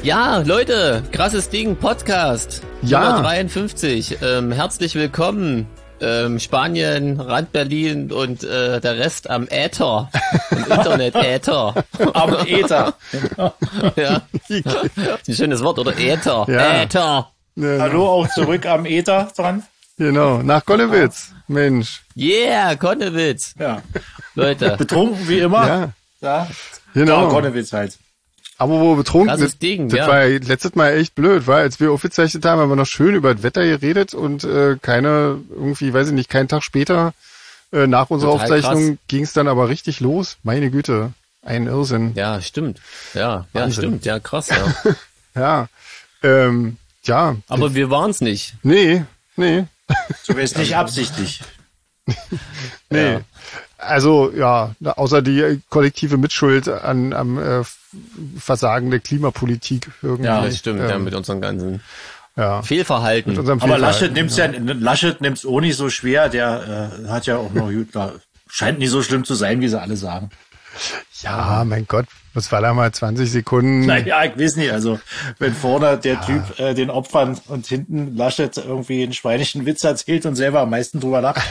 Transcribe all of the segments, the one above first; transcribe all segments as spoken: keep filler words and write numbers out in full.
Ja, Leute, krasses Ding, Podcast. Ja. Nummer dreiundfünfzig. Ähm, herzlich willkommen. Ähm, Spanien, Rand Berlin und äh, der Rest am Äther. Im Internet-Äther. Am Äther. Ja. Ein schönes Wort, oder? Äther. Ja. Äther. Ja, Hallo, auch zurück am Äther dran. Genau, nach Konnewitz. Mensch. Yeah, Konnewitz. Ja. Leute. Betrunken wie immer. Ja, Ja. genau. Ja, Konnewitz halt. Aber wo betrunken Krasses das, Ding, das ja. war letztes Mal echt blöd, weil als wir aufgezeichnet haben, haben wir noch schön über das Wetter geredet und äh, keine, irgendwie, weiß ich nicht, keinen Tag später äh, nach unserer Total Aufzeichnung ging es dann aber richtig los. Meine Güte, ein Irrsinn. Ja, stimmt. Ja, ja, Wahnsinn. stimmt. Ja, krass, ja. Ja, ähm, ja. Aber wir waren's nicht. Nee, nee, Zumindest nicht absichtlich. nee. Ja. Also, ja, außer die äh, kollektive Mitschuld an, am äh, Versagen der Klimapolitik irgendwie. Ja, Das stimmt, ja, ähm, mit unseren ganzen ja. Fehlverhalten. Mit unserem Aber Fehlverhalten, Laschet nimmt's ja, Laschet nimmt's auch nicht so schwer. Der äh, hat ja auch noch gut, da scheint nicht so schlimm zu sein, wie sie alle sagen. Ja, mein Gott, das war da mal zwanzig Sekunden. Naja, ich weiß nicht. Also wenn vorne der Typ äh, den Opfern und hinten Laschet irgendwie einen schweinischen Witz erzählt und selber am meisten drüber lacht.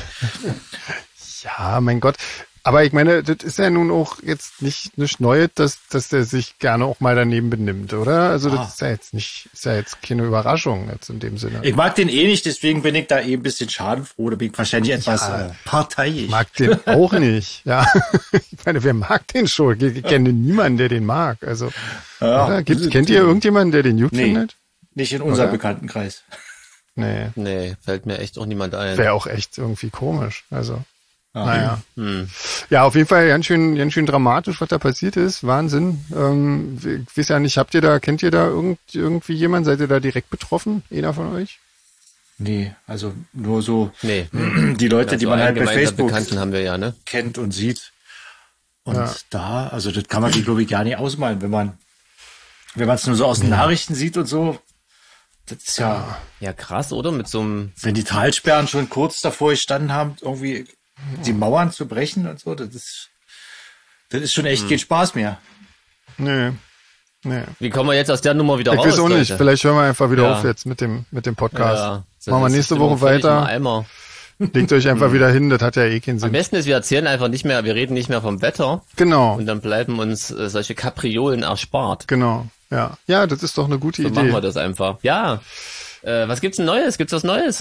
Ja, mein Gott. Aber ich meine, das ist ja nun auch jetzt nicht nichts Neues, dass, dass der sich gerne auch mal daneben benimmt, oder? Also das Ah. ist ja jetzt nicht, ist ja jetzt keine Überraschung jetzt in dem Sinne. Ich mag den eh nicht, deswegen bin ich da eh ein bisschen schadenfroh. Da bin ich wahrscheinlich etwas Ja. äh, parteiisch. Ich mag den auch nicht, ja. Ich meine, wer mag den schon? Ich, ich kenne niemanden, der den mag. Also, Ja. oder? Gibt's, kennt ihr irgendjemanden, der den gut Nee. findet? Nicht in unserem Oder? Bekanntenkreis. Nee. Nee, fällt mir echt auch niemand ein. Wäre auch echt irgendwie komisch. Also, Ja. naja. Hm. Ja, auf jeden Fall ganz schön, ganz schön dramatisch, was da passiert ist. Wahnsinn. Ähm, ich weiß ja nicht, habt ihr da, kennt ihr da irgend, irgendwie jemanden? Seid ihr da direkt betroffen? Einer von euch? Nee, also nur so Nee. die Leute, die So man einen halt bei gemeinsamen Facebook Bekannten haben wir ja, ne? kennt und sieht. Und Ja. da, also das kann man sich, glaube ich, gar nicht ausmalen, wenn man wenn man es nur so aus den Nachrichten sieht und so. Das ist ja, Ja, krass, oder? Mit so einem, wenn die Talsperren schon kurz davor gestanden haben, irgendwie die Mauern zu brechen und so, das ist, das ist schon echt Hm. kein Spaß mehr. Nee. Nee. wie kommen wir jetzt aus der Nummer wieder Ich raus, weiß auch nicht. Leute? Vielleicht hören wir einfach wieder Ja. auf jetzt mit dem, mit dem Podcast. Ja, das Machen wir ist nächste die Woche Stimmung völlig im weiter. Eimer. Legt euch einfach wieder hin. Das hat ja eh keinen Am Sinn. besten ist, wir erzählen einfach nicht mehr, wir reden nicht mehr vom Wetter Genau. und dann bleiben uns äh, solche Kapriolen erspart. Genau. Ja. Ja, das ist doch eine gute So Idee. machen wir das einfach. Ja. Äh, was gibt's denn Neues? Gibt's was Neues?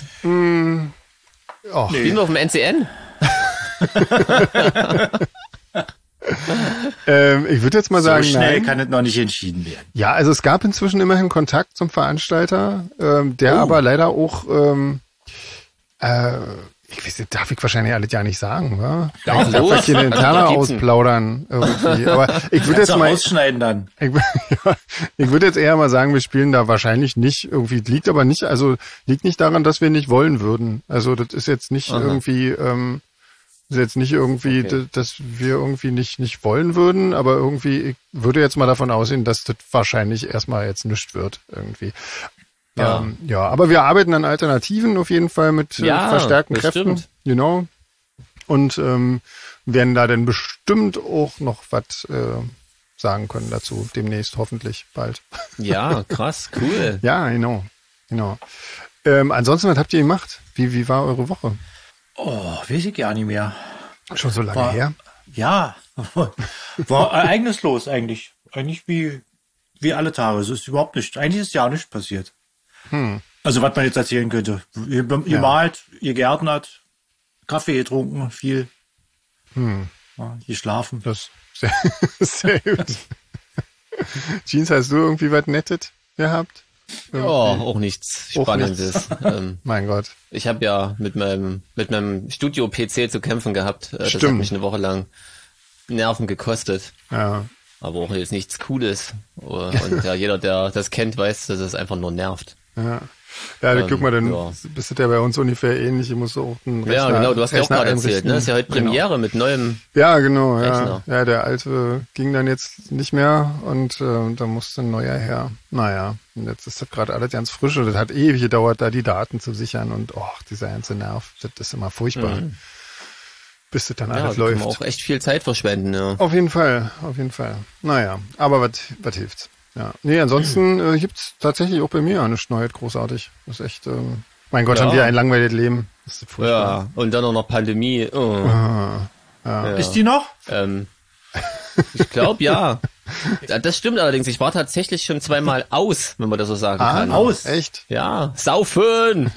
Och, Spielen wir auf dem N C N? ähm, ich würde jetzt mal So sagen, schnell nein. kann es noch nicht entschieden werden. Ja, also es gab inzwischen immerhin Kontakt zum Veranstalter, ähm, der Oh. aber leider auch, ähm, äh, ich weiß nicht, darf ich wahrscheinlich alles ja nicht sagen, wa? Ja, Ich darf los. ja keine Interna Da gibt's einen. ausplaudern irgendwie. Aber ich würde Kannst jetzt du mal, rausschneiden dann. ich, ja, ich würde jetzt eher mal sagen, wir spielen da wahrscheinlich nicht irgendwie, liegt aber nicht, also liegt nicht daran, dass wir nicht wollen würden. Also das ist jetzt nicht Aha. irgendwie, ähm, ist jetzt nicht irgendwie, Okay. d- dass wir irgendwie nicht nicht wollen würden, aber irgendwie, ich würde jetzt mal davon ausgehen, dass das wahrscheinlich erstmal jetzt nichts wird irgendwie. Ja. Ähm, ja, aber wir arbeiten an Alternativen auf jeden Fall mit äh, Ja, verstärkten das Kräften, stimmt. genau. Und ähm, werden da dann bestimmt auch noch was äh, sagen können dazu, demnächst hoffentlich bald. Ja, krass, cool. Ja, genau, genau. Ähm, ansonsten, was habt ihr gemacht? Wie wie war eure Woche? Oh, weiß ich gar nicht mehr. Schon so lange War- her? Ja, war ereignislos eigentlich. Eigentlich wie, wie alle Tage. Es ist überhaupt nicht, eigentlich ist ja nichts passiert. Hm. Also was man jetzt erzählen könnte. Ihr, ihr Ja. malt, ihr gärtnert, Kaffee getrunken, viel, Hm. ja, geschlafen. Das sehr, sehr gut. Jeans, hast du irgendwie was Nettes gehabt? Ja, auch nichts Auch Spannendes. ähm, Mein Gott. ich habe ja mit meinem mit meinem Studio-P C zu kämpfen gehabt. Äh, das hat Stimmt. mich eine Woche lang Nerven gekostet. Ja. Aber auch jetzt nichts Cooles. Und ja, jeder, der das kennt, weiß, dass es einfach nur nervt. Ja, ja dann Ähm, guck mal, dann ja. bist du ja bei uns ungefähr ähnlich. Ich muss auch einen Rechner, Ja, genau, du hast ja auch Rechner gerade erzählt, einrichten. ne? Ist ja heute Premiere mit neuem. Ja, genau, ja. Rechner. Ja, der alte ging dann jetzt nicht mehr und äh, da musste ein neuer her. Naja, und jetzt ist das gerade alles ganz frisch und das hat ewig gedauert, da die Daten zu sichern und oh, dieser ganze Nerv, das ist immer furchtbar. Mhm. Bis das dann Ja, alles da kann läuft. man auch echt viel Zeit verschwenden, ja. Auf jeden Fall, auf jeden Fall. Naja, aber was was hilft's? Ja. Nee, ansonsten äh, gibt's tatsächlich auch bei mir eine Neuheit großartig. Das ist echt, ähm, mein Gott, Ja. haben wir ein langweiliges Leben. Das ist furchtbar. Ja, und dann auch noch Pandemie. Oh. Ah, ja. Ja. Ist die noch? Ähm, ich glaube, ja. Ja, das stimmt allerdings. Ich war tatsächlich schon zweimal aus, wenn man das so sagen Ah, kann. aus. Echt? Ja, saufen!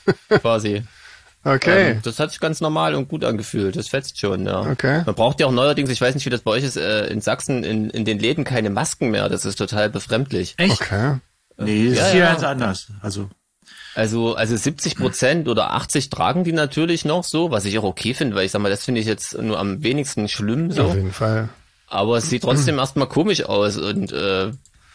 Quasi. Okay. Ähm, das hat sich ganz normal und gut angefühlt. Das fetzt schon, ja. Okay. Man braucht ja auch neuerdings, ich weiß nicht, wie das bei euch ist, äh, in Sachsen in, in den Läden keine Masken mehr. Das ist total befremdlich. Echt? Okay. Nee, das Ja, ist hier ja. ganz anders. Also, Also, also siebzig Prozent oder achtzig tragen die natürlich noch so, was ich auch okay finde, weil ich sag mal, das finde ich jetzt nur am wenigsten schlimm so. Auf jeden Fall. Aber es sieht trotzdem erstmal komisch aus und äh,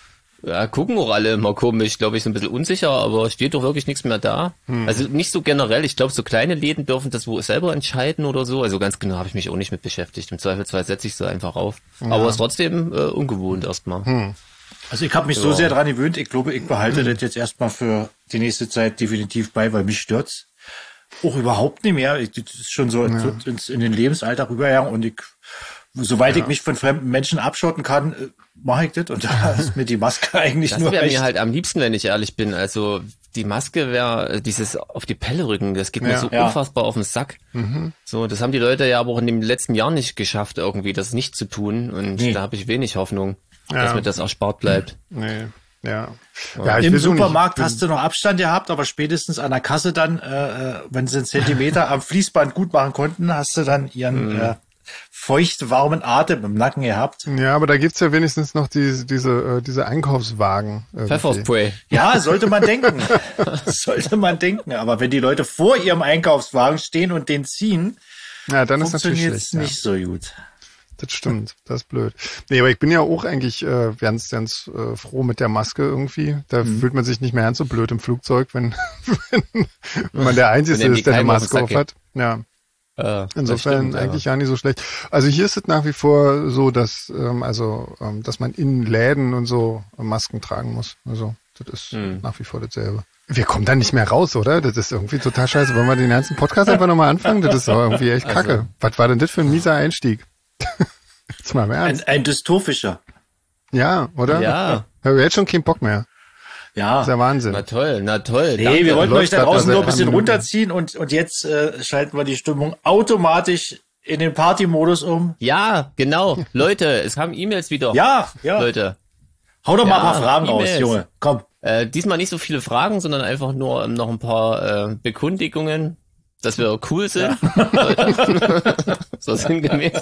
ja, gucken auch alle immer komisch, glaube ich, so ein bisschen unsicher, aber steht doch wirklich nichts mehr da. Hm. Also nicht so generell, ich glaube, so kleine Läden dürfen das wohl selber entscheiden oder so. Also ganz genau habe ich mich auch nicht mit beschäftigt. Im Zweifelsfall setze ich sie einfach auf. Ja. Aber es ist trotzdem äh, ungewohnt erstmal. Hm. also ich habe mich ja. so sehr dran gewöhnt, ich glaube, ich behalte das jetzt erstmal für die nächste Zeit definitiv bei, weil mich stört's auch überhaupt nicht mehr. Ich, das ist schon so ja. ins, in den Lebensalltag rübergegangen und ich soweit ja. ich mich von fremden Menschen abschotten kann, mache ich das und da ist mir die Maske eigentlich das nur wäre recht. mir halt am liebsten, wenn ich ehrlich bin. Also die Maske wäre dieses auf die Pelle rücken, das geht mir ja. so ja. unfassbar auf den Sack. Mhm. So, das haben die Leute ja aber auch in den letzten Jahren nicht geschafft, irgendwie das nicht zu tun und nee. da habe ich wenig Hoffnung, ja. dass mir das erspart bleibt. Nee. Ja. ja. ja Im Supermarkt nicht. Hast du noch Abstand gehabt, aber spätestens an der Kasse dann, äh, wenn sie einen Zentimeter am Fließband gut machen konnten, hast du dann ihren mhm. äh, feucht warmen Atem im Nacken gehabt. Ja, aber da gibt's ja wenigstens noch diese diese äh, diese Einkaufswagen. Pfefferspray. Ja, sollte man denken. sollte man denken. Aber wenn die Leute vor ihrem Einkaufswagen stehen und den ziehen, ja, dann ist natürlich funktioniert's nicht ja. so gut. Das stimmt, das ist blöd. Nee, aber ich bin ja auch eigentlich äh, ganz, ganz äh, froh mit der Maske irgendwie. Da mhm. fühlt man sich nicht mehr ganz so blöd im Flugzeug, wenn, wenn, wenn man der Einzige ist, der eine Maske auf hat. Ja. Äh, Insofern stimmt, eigentlich ja. gar nicht so schlecht. Also hier ist es nach wie vor so, dass ähm, also ähm, dass man in Läden und so Masken tragen muss. Also das ist mhm. nach wie vor dasselbe. Wir kommen da nicht mehr raus, oder? Das ist irgendwie total scheiße. Wollen wir den ganzen Podcast einfach nochmal anfangen? Das ist doch irgendwie echt kacke. Also. Was war denn das für ein mieser Einstieg? Jetzt mal im Ernst. Ein, ein dystophischer. Ja, oder? Ja. Ich habe jetzt schon keinen Bock mehr. Ja. Das ist ja Wahnsinn. Na toll, na toll. Nee, danke. wir wollten euch da draußen nur ein bisschen Minuten. runterziehen und, und jetzt äh, schalten wir die Stimmung automatisch in den Party-Modus um. Ja, genau. Leute, es kamen E-Mails wieder. Ja, ja. Leute. Hau doch mal ja, ein paar Fragen E-Mails. raus, Junge. Komm. Äh, diesmal nicht so viele Fragen, sondern einfach nur ähm, noch ein paar äh, Bekundigungen, dass wir cool sind. Ja. So sinngemäß.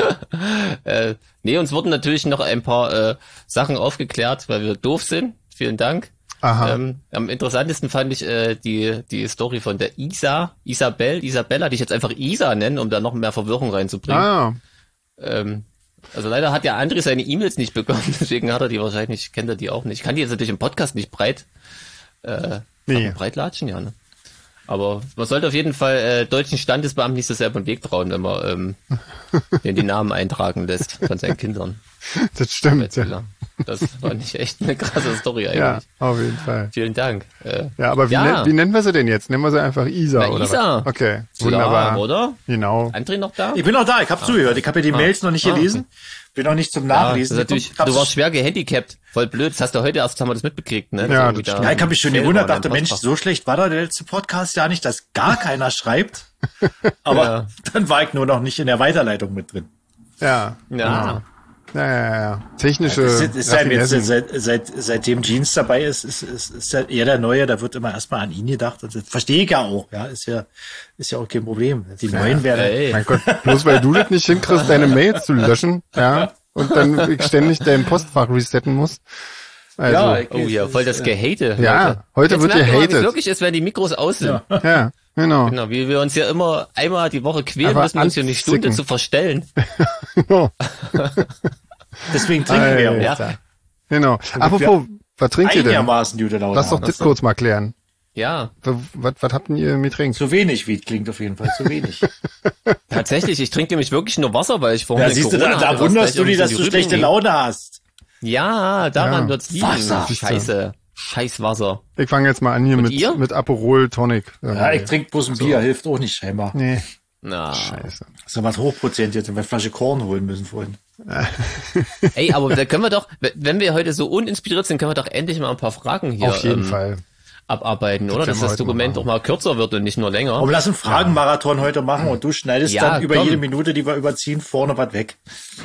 äh, nee, uns wurden natürlich noch ein paar äh, Sachen aufgeklärt, weil wir doof sind. Vielen Dank. Aha. Ähm, am interessantesten fand ich äh, die die Story von der Isa, Isabel, Isabella, die ich jetzt einfach Isa nenne, um da noch mehr Verwirrung reinzubringen. Ah. Ähm, also leider hat ja André seine E-Mails nicht bekommen, deswegen hat er die wahrscheinlich, kennt er die auch nicht. Ich kann die jetzt natürlich im Podcast nicht breit äh, nee. breit latschen, ja, ne? Aber man sollte auf jeden Fall äh, deutschen Standesbeamten nicht so selber den Weg trauen, wenn man ähm, den die Namen eintragen lässt von seinen Kindern. Das stimmt, ja. Das war nicht echt eine krasse Story eigentlich. Ja, auf jeden Fall. Vielen Dank. Äh, ja, aber wie, ja. Nen- wie nennen wir sie denn jetzt? Nennen wir sie einfach Isa, Na, oder Isa. was? Okay, wunderbar. Ja, oder? Genau. André noch da? Ich bin noch da, ich habe ah. zugehört. Ich habe ja die ah. Mails noch nicht ah. gelesen. Bin noch nicht zum Nachlesen. Ja, natürlich, du warst schwer gehandicabt. Voll blöd. Das hast du heute erst, haben wir das mitbekriegt, ne? Ja, das da ja ich habe mich schon gewundert, dachte, Mensch, so schlecht war da der letzte Podcast ja nicht, dass gar keiner schreibt. Aber ja. dann war ich nur noch nicht in der Weiterleitung mit drin. Ja. Ja. Genau. Ja, ja, ja. Technische. Ja, das ist, ist halt jetzt, seit, seit, seitdem Jeans dabei ist, ist, ist, ist halt eher der Neue, da wird immer erstmal an ihn gedacht. Und das verstehe ich ja auch, ja. Ist ja, ist ja auch kein Problem. Die ja, Neuen werden. Ey. Mein Gott, bloß weil du das nicht hinkriegst, deine Mails zu löschen, ja, und dann ständig dein Postfach resetten musst. Also, ja, oh ja, voll das Gehate. Ja, heute Jetzt wird gehatet. Wie es gehatet. wirklich ist, wenn die Mikros aus sind. Ja, ja genau. Genau, wie wir uns ja immer einmal die Woche quälen Aber müssen, uns hier eine Stunde zu verstellen. Genau. Deswegen trinken wir ja. ja. Genau. Apropos, was trinkt ihr denn? Einigermaßen gute Laune. Lass doch das kurz mal klären. Ja. Was, was habt denn ihr mit trinkt? Zu wenig, wie klingt auf jeden Fall, zu wenig. Tatsächlich, ich trinke nämlich wirklich nur Wasser, weil ich vorhin Ja, siehst du, da, da wunderst du dich, dass du schlechte Laune hast. Ja, daran Ja. wird's liegen. Wasser. Scheiße. Scheiß Wasser. Ich fange jetzt mal an hier Und mit, ihr? mit Aperol Tonic. Ja, ich trinke bloß ein Bier, hilft auch nicht scheinbar. Nee. Na. Scheiße. Das ist ja was hochprozentiges, wir eine Flasche Korn holen müssen vorhin. Ey, aber da können wir doch, wenn wir heute so uninspiriert sind, können wir doch endlich mal ein paar Fragen hier Auf jeden ähm, Fall. abarbeiten, oder? Dass das Dokument doch mal kürzer wird und nicht nur länger. Aber lass einen Fragenmarathon ja. heute machen und du schneidest ja, dann über komm. jede Minute, die wir überziehen, vorne was weg.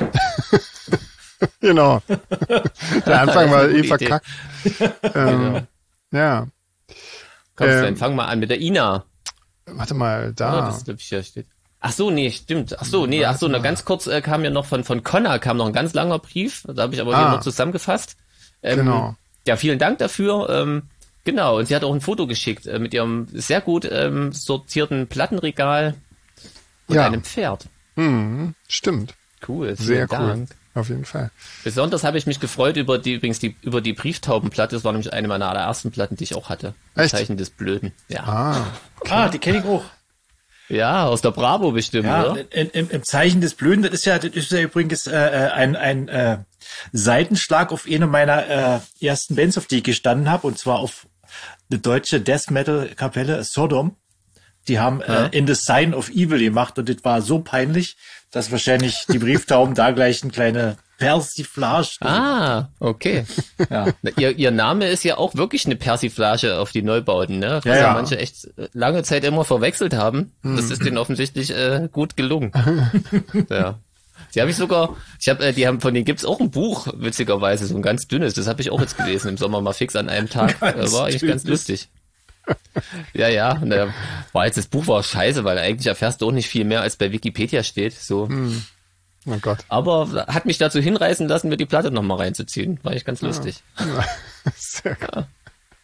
Genau. Der Anfang war eh verkackt. ähm, ja. Komm, Sven, ähm, fang mal an mit der Ina. Warte mal, da. Oh, das, das hier steht. Ach so, nee, stimmt. Ach so, nee, ach so, na, ganz kurz äh, kam ja noch von von Connor kam noch ein ganz langer Brief. Da habe ich aber ah, hier nur zusammengefasst. Ähm, genau. Ja, vielen Dank dafür. Ähm, genau, und sie hat auch ein Foto geschickt äh, mit ihrem sehr gut ähm, sortierten Plattenregal und ja. einem Pferd. Mhm, stimmt. Cool, sehr cool. Dank. Auf jeden Fall. Besonders habe ich mich gefreut über die, übrigens die, über die Brieftaubenplatte. Das war nämlich eine meiner allerersten Platten, die ich auch hatte. Echt? Zeichen des Blöden. Ja. Ah, okay. ah die kenne ich auch. Ja, aus der Bravo bestimmt, ja, oder? Im, im, Im Zeichen des Blöden, das ist ja, das ist ja übrigens äh, ein, ein äh, Seitenschlag auf eine meiner äh, ersten Bands, auf die ich gestanden habe, und zwar auf eine deutsche Death Metal Kapelle Sodom. Die haben ja. äh, In the Sign of Evil gemacht und das war so peinlich, dass wahrscheinlich die Brieftauben da gleich eine kleine Persiflage. Ah, okay. Ja. Ihr, ihr Name ist ja auch wirklich eine Persiflage auf die Neubauten, ne? Was ja, ja manche echt lange Zeit immer verwechselt haben. Hm. Das ist denen offensichtlich äh, gut gelungen. Ja. Die habe ich sogar, ich habe, äh, die haben von denen gibt's auch ein Buch, witzigerweise, so ein ganz dünnes. Das habe ich auch jetzt gelesen im Sommer mal fix an einem Tag. Äh, war eigentlich dünnes. Ganz lustig. Ja, ja, ne, war jetzt das Buch war scheiße, weil eigentlich erfährst du auch nicht viel mehr, als bei Wikipedia steht. So. Hm. Oh Gott. Aber hat mich dazu hinreißen lassen, mir die Platte nochmal reinzuziehen. War ich ganz lustig. Ja. Sehr gut. Ja.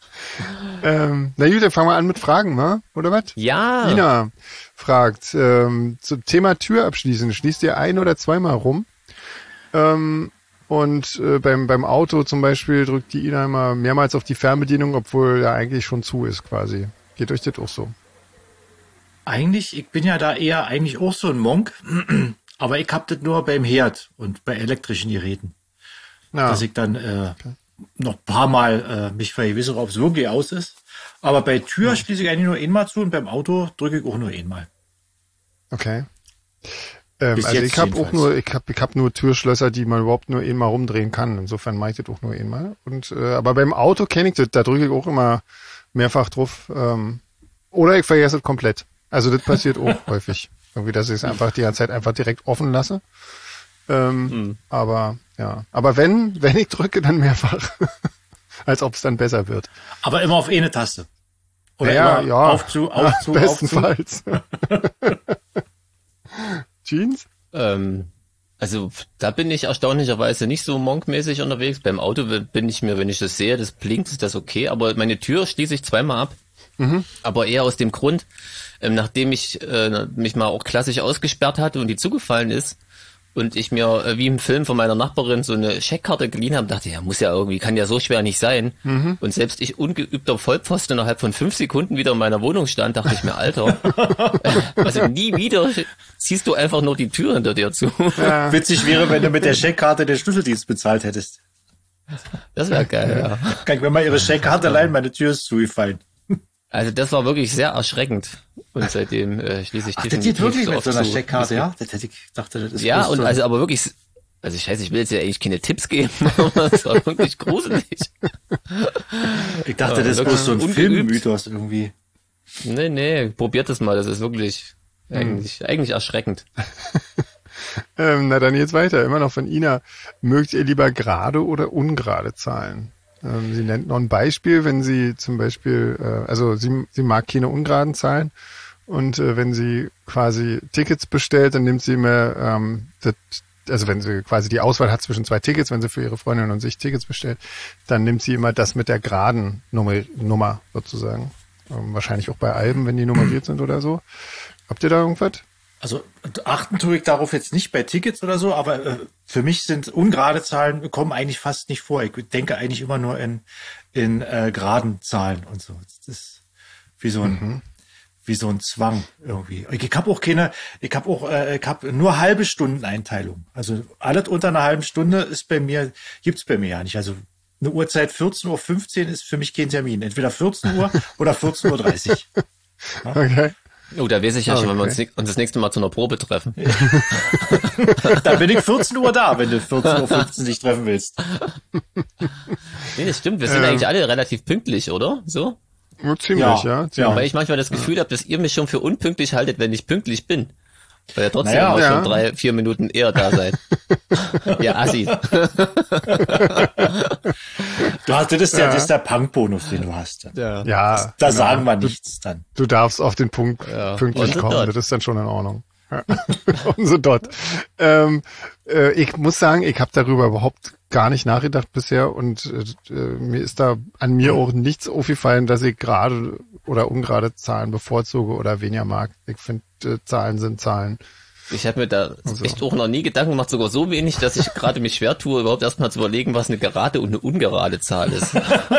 Ähm, na gut, dann fangen wir an mit Fragen, ne? Oder was? Ja. Ina fragt, ähm, zum Thema Tür abschließen. Schließt ihr ein- oder zweimal rum? Ähm, und äh, beim beim Auto zum Beispiel drückt die Ina immer mehrmals auf die Fernbedienung, obwohl ja eigentlich schon zu ist quasi. Geht euch das auch so? Eigentlich, ich bin ja da eher eigentlich auch so ein Monk, aber ich hab das nur beim Herd und bei elektrischen Geräten. Ja. Dass ich dann äh, okay. noch ein paar Mal äh, mich vergewissere, ob es wirklich aus ist. Aber bei Tür ja. schließe ich eigentlich nur einmal zu und beim Auto drücke ich auch nur einmal. Okay. Ähm, also ich habe auch nur, ich habe ich hab nur Türschlösser, die man überhaupt nur einmal rumdrehen kann. Insofern mache ich das auch nur einmal. Und äh, aber beim Auto kenne ich das, da drücke ich auch immer mehrfach drauf. Ähm, oder ich vergesse es komplett. Also das passiert auch häufig. Irgendwie, dass ich es einfach die ganze Zeit einfach direkt offen lasse. Ähm, mhm. Aber ja, aber wenn wenn ich drücke, dann mehrfach, als ob es dann besser wird. Aber immer auf eine Taste. Oder ja, immer ja, auf zu, auf ja, zu, bestenfalls. auf zu. Jeans? Ähm, also da bin ich erstaunlicherweise nicht so monkmäßig unterwegs. Beim Auto bin ich mir, wenn ich das sehe, das blinkt, ist das okay. Aber meine Tür schließe ich zweimal ab. Mhm. Aber eher aus dem Grund, ähm, nachdem ich äh, mich mal auch klassisch ausgesperrt hatte und die zugefallen ist und ich mir äh, wie im Film von meiner Nachbarin so eine Scheckkarte geliehen habe, dachte, ja, muss ja irgendwie, kann ja so schwer nicht sein. Mhm. Und selbst ich, ungeübter Vollpfosten, innerhalb von fünf Sekunden wieder in meiner Wohnung stand, dachte ich mir, Alter, also nie wieder ziehst du einfach nur die Tür hinter dir zu. Ja. Witzig wäre, wenn du mit der Scheckkarte den Schlüsseldienst bezahlt hättest. Das wäre geil, ja. Kann ich mir mal ihre Scheckkarte leihen, meine Tür ist zugefallen. Also das war wirklich sehr erschreckend und seitdem äh, schließe ich Ach, diesen das geht wirklich so mit so einer zu. Scheckkarte, ja? Das hätte ich dachte, das ist ja und so. also aber wirklich, also ich weiß, ich will jetzt ja eigentlich keine Tipps geben, aber es war wirklich gruselig. Ich dachte, das ist bloß so ein Filmmythos irgendwie. Nee, nee, probiert das mal, das ist wirklich eigentlich, hm. eigentlich erschreckend. ähm, na dann jetzt weiter, immer noch von Ina. Mögt ihr lieber gerade oder ungerade Zahlen? Ähm, sie nennt noch ein Beispiel, wenn sie zum Beispiel, äh, also sie, sie mag keine ungeraden Zahlen und äh, wenn sie quasi Tickets bestellt, dann nimmt sie immer, ähm, das, also wenn sie quasi die Auswahl hat zwischen zwei Tickets, wenn sie für ihre Freundin und sich Tickets bestellt, dann nimmt sie immer das mit der geraden Nummer, Nummer sozusagen. Ähm, wahrscheinlich auch bei Alben, wenn die nummeriert sind oder so. Habt ihr da irgendwas? Also achten tue ich darauf jetzt nicht bei Tickets oder so, aber äh, für mich sind ungerade Zahlen kommen eigentlich fast nicht vor. Ich denke eigentlich immer nur in in äh, geraden Zahlen und so. Das ist wie so ein mhm. wie so ein Zwang irgendwie. Ich habe auch keine, ich habe auch, äh, ich habe nur halbe Stundeneinteilung. Also alles unter einer halben Stunde ist bei mir gibt's bei mir ja nicht. Also eine Uhrzeit vierzehn Uhr fünfzehn ist für mich kein Termin. Entweder vierzehn Uhr oder vierzehn Uhr dreißig. Ja? Okay. Oh, da weiß ich ja Ah, schon, wenn wir okay. uns, ni- uns das nächste Mal zu einer Probe treffen. Da bin ich vierzehn Uhr da, wenn du vierzehn Uhr fünfzehn dich treffen willst. Nee, das stimmt. Wir sind Ähm. eigentlich alle relativ pünktlich, oder? So? Oh, ziemlich, Ja, ja. ja. ziemlich. Weil ich manchmal das Gefühl habe, dass ihr mich schon für unpünktlich haltet, wenn ich pünktlich bin. Weil ihr trotzdem Naja, immer ja. schon drei, vier Minuten eher da seid. Ihr Assis. Du hast, das ist der, das ist der Punkbonus, den du hast. Ja. Ja, Da genau. sagen wir Du, nichts dann. du darfst auf den Punkt Ja. pünktlich Und kommen, dort. das ist dann schon in Ordnung. Ja. Und so dort. Ähm, äh, ich muss sagen, ich habe darüber überhaupt gar nicht nachgedacht bisher und äh, mir ist da an mir auch nichts aufgefallen, dass ich gerade oder ungerade Zahlen bevorzuge oder weniger mag. Ich finde, äh, Zahlen sind Zahlen. Ich habe mir da Also. echt auch noch nie Gedanken gemacht, sogar so wenig, dass ich gerade mich schwer tue, überhaupt erstmal zu überlegen, was eine gerade und eine ungerade Zahl ist.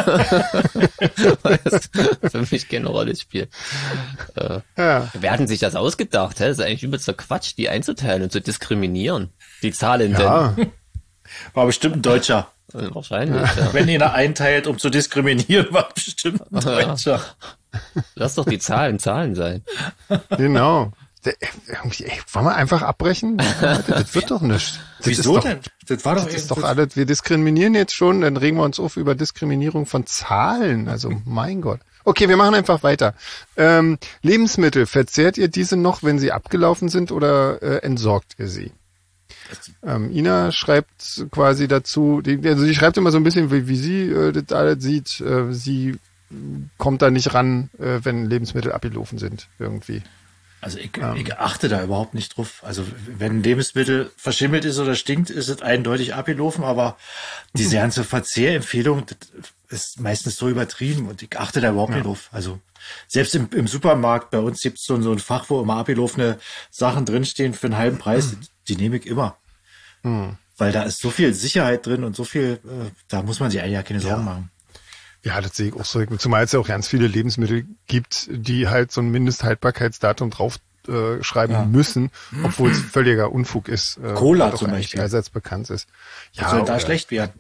Weil das für mich keine Rolle spielt. Äh, Ja. wer hat denn sich das ausgedacht? Hä? Das ist eigentlich übelster Quatsch, die einzuteilen und zu diskriminieren. Die Zahlen Ja, War bestimmt ein Deutscher. denn. Wahrscheinlich, ja. Wenn ihn er einteilt, um zu diskriminieren, war bestimmt ein Deutscher. Lass doch die Zahlen Zahlen sein. genau. Der- irgendwie, ey, wollen wir einfach abbrechen? Das wird doch nicht. Das Wieso ist doch, denn? Das war doch Das ist doch irgendwie- alles, wir diskriminieren jetzt schon, dann regen wir uns auf über Diskriminierung von Zahlen. Also, mein Gott. Okay, wir machen einfach weiter. Ähm, Lebensmittel, verzehrt ihr diese noch, wenn sie abgelaufen sind oder äh, entsorgt ihr sie? Ähm, Ina schreibt quasi dazu, die, also sie schreibt immer so ein bisschen, wie, wie sie äh, das alles sieht. Äh, sie kommt da nicht ran, äh, wenn Lebensmittel abgelaufen sind, irgendwie. Also ich, ich achte da überhaupt nicht drauf. Also wenn ein Lebensmittel verschimmelt ist oder stinkt, ist es eindeutig abgelaufen, aber diese ganze Verzehrempfehlung, das ist meistens so übertrieben und ich achte da überhaupt nicht drauf. Also selbst im, im Supermarkt, bei uns gibt es so, so ein Fach, wo immer abgelaufene Sachen drinstehen für einen halben Preis, die nehme ich immer. Weil da ist so viel Sicherheit drin und so viel, äh, da muss man sich eigentlich ja keine Sorgen machen. Ja, das sehe ich auch so. Zumal es ja auch ganz viele Lebensmittel gibt, die halt so ein Mindesthaltbarkeitsdatum drauf äh, schreiben Ja. müssen, obwohl es völliger Unfug ist. Äh, Cola was doch zum eigentlich Beispiel. allseits bekannt ist. Ja, Was soll da oder- schlecht werden?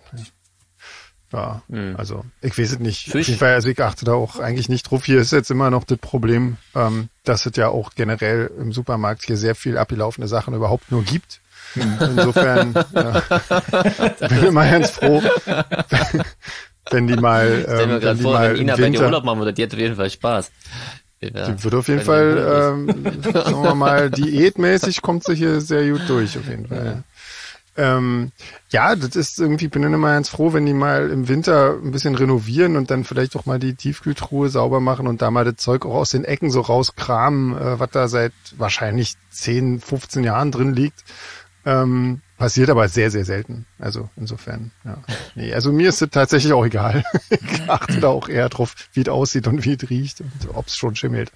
Ja, also ich weiß es nicht. Fisch. Auf jeden Fall, also ich achte da auch eigentlich nicht drauf. Hier ist jetzt immer noch das Problem, ähm, dass es ja auch generell im Supermarkt hier sehr viel abgelaufene Sachen überhaupt nur gibt. Insofern ja, bin ich immer ganz froh, wenn die mal, Stell mir ähm, wenn gerade die vor, mal wenn im Ina bei dir Winter, Urlaub machen würde, die hat auf jeden Fall Spaß. Ja, die wird auf jeden wenn Fall, die hungrig ähm, sagen wir mal, diätmäßig kommt sie hier sehr gut durch, auf jeden Fall. Ähm, ja, das ist irgendwie, bin dann immer ganz froh, wenn die mal im Winter ein bisschen renovieren und dann vielleicht auch mal die Tiefkühltruhe sauber machen und da mal das Zeug auch aus den Ecken so rauskramen, äh, was da seit wahrscheinlich zehn, fünfzehn Jahren drin liegt. Ähm, passiert aber sehr, sehr selten. Also insofern, ja. Nee, also mir ist es tatsächlich auch egal. Ich achte da auch eher drauf, wie es aussieht und wie es riecht und ob es schon schimmelt.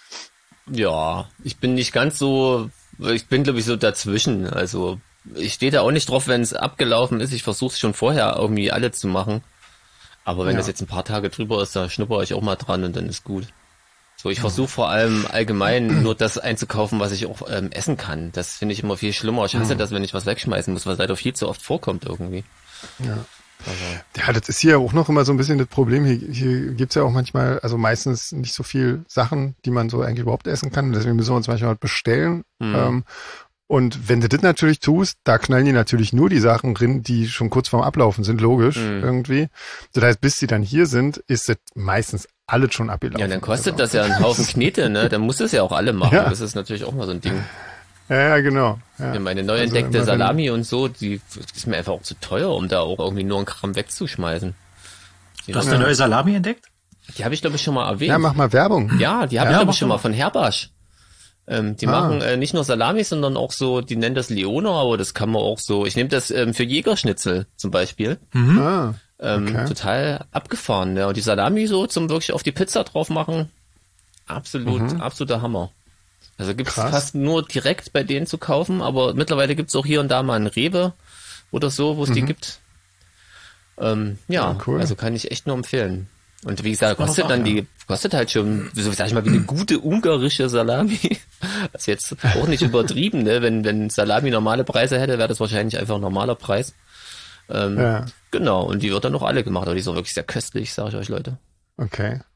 Ja, ich bin nicht ganz so, ich bin glaube ich so dazwischen. Also ich stehe da auch nicht drauf, wenn es abgelaufen ist. Ich versuche es schon vorher irgendwie alle zu machen. Aber wenn Ja. das jetzt ein paar Tage drüber ist, da schnupper ich auch mal dran und dann ist gut. So, ich versuche vor allem allgemein nur das einzukaufen, was ich auch ähm, essen kann. Das finde ich immer viel schlimmer. Ich hasse das, wenn ich was wegschmeißen muss, was leider viel zu oft vorkommt irgendwie. Ja. Also, Ja, das ist hier auch noch immer so ein bisschen das Problem. Hier, hier gibt's ja auch manchmal, also meistens nicht so viel Sachen, die man so eigentlich überhaupt essen kann. Deswegen müssen wir uns manchmal bestellen. Mhm. Ähm, und wenn du das natürlich tust, da knallen die natürlich nur die Sachen drin, die schon kurz vorm Ablaufen sind, logisch, Mhm. irgendwie. Das heißt, bis die dann hier sind, ist das meistens alles schon abgelaufen. ja, dann kostet also, das ja einen Haufen Knete, ne? Dann muss es ja auch alle machen. Ja. Das ist natürlich auch mal so ein Ding. Ja, ja, genau. Ja. Ja, meine neu Also entdeckte immer wenn- Salami und so, die ist mir einfach auch zu teuer, um da auch irgendwie nur einen Kram wegzuschmeißen. Die, Du hast eine neue Salami entdeckt? die habe ich glaube ich schon mal erwähnt. Ja, mach mal Werbung. Ja, die habe Ja, ich glaube mach ich schon doch mal von Herbasch. Ähm, die Ah. machen äh, nicht nur Salami, sondern auch so, die nennen das Leona, aber das kann man auch so, ich nehme das ähm, für Jägerschnitzel zum Beispiel. Ah, Ähm, Okay. Total abgefahren, ja. Und die Salami so zum wirklich auf die Pizza drauf machen, absolut, absoluter Hammer. Also gibt's Krass. fast nur direkt bei denen zu kaufen, aber mittlerweile gibt's auch hier und da mal einen Rewe oder so, wo es die gibt. Ähm, ja, Ja, cool. also kann ich echt nur empfehlen. Und wie gesagt, war kostet doch dann auch, die, kostet halt schon, so sag ich mal, wie eine gute ungarische Salami. Das ist jetzt auch nicht übertrieben, ne? Wenn, wenn Salami normale Preise hätte, wäre das wahrscheinlich einfach ein normaler Preis. Ähm, Ja. Genau, und die wird dann noch alle gemacht, aber die ist auch wirklich sehr köstlich, sage ich euch, Leute. Okay.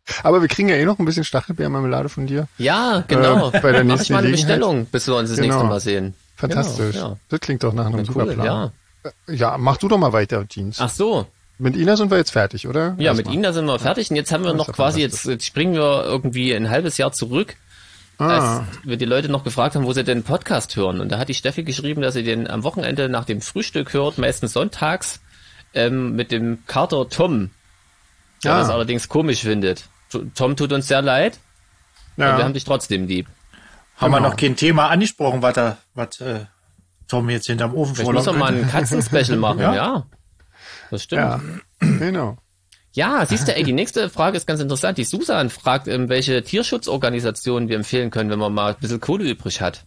Aber wir kriegen ja eh noch ein bisschen Stachelbeermarmelade von dir. Ja, genau. Äh, bei der Mach nächsten ich mal eine Gelegenheit. Bestellung, bis wir uns das Genau. nächste Mal sehen. Fantastisch. Genau, ja. Das klingt doch nach einem Na, super cool, Plan. ja. Ja, mach du doch mal weiter, Jeans. Ach so. Mit Ina sind wir jetzt fertig, oder? Ja, Erstmal. mit Ihnen, da sind wir fertig. Und jetzt haben wir Das noch ist ja quasi, jetzt, fantastisch. jetzt springen wir irgendwie ein halbes Jahr zurück, Ah, als wir die Leute noch gefragt haben, wo sie den Podcast hören. Und da hat die Steffi geschrieben, dass sie den am Wochenende nach dem Frühstück hört, meistens sonntags, ähm, mit dem Kater Tom, der Ah. das allerdings komisch findet. Tom tut uns sehr leid, aber wir ja. haben dich trotzdem lieb. Haben wir Genau. noch kein Thema angesprochen, was da, was äh, Tom jetzt hinterm Ofen Vielleicht müssen wir mal könnte? ein Katzenspecial machen, ja. Ja. Das stimmt. Ja, genau. Ja, siehst du, ey, die nächste Frage ist ganz interessant. Die Susan fragt, ähm, welche Tierschutzorganisationen wir empfehlen können, wenn man mal ein bisschen Kohle übrig hat.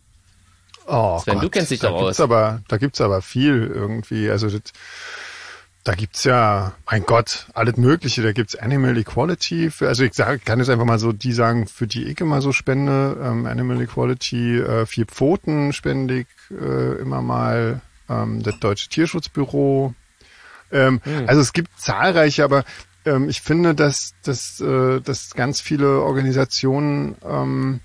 Oh Sven, Gott, du kennst dich da doch gibt's aus. aber, da gibt's aber viel irgendwie. Also das, da gibt's ja, mein Gott, alles Mögliche. Da gibt's Animal Equality. Für, also ich sag, kann jetzt einfach mal so die sagen, für die ich immer so spende. Ähm, Animal Equality, äh, vier Pfoten spende ich äh, immer mal. Ähm, das Deutsche Tierschutzbüro. Ähm, Hm. Also es gibt zahlreiche, aber ähm, ich finde, dass, dass, äh, dass ganz viele Organisationen ähm,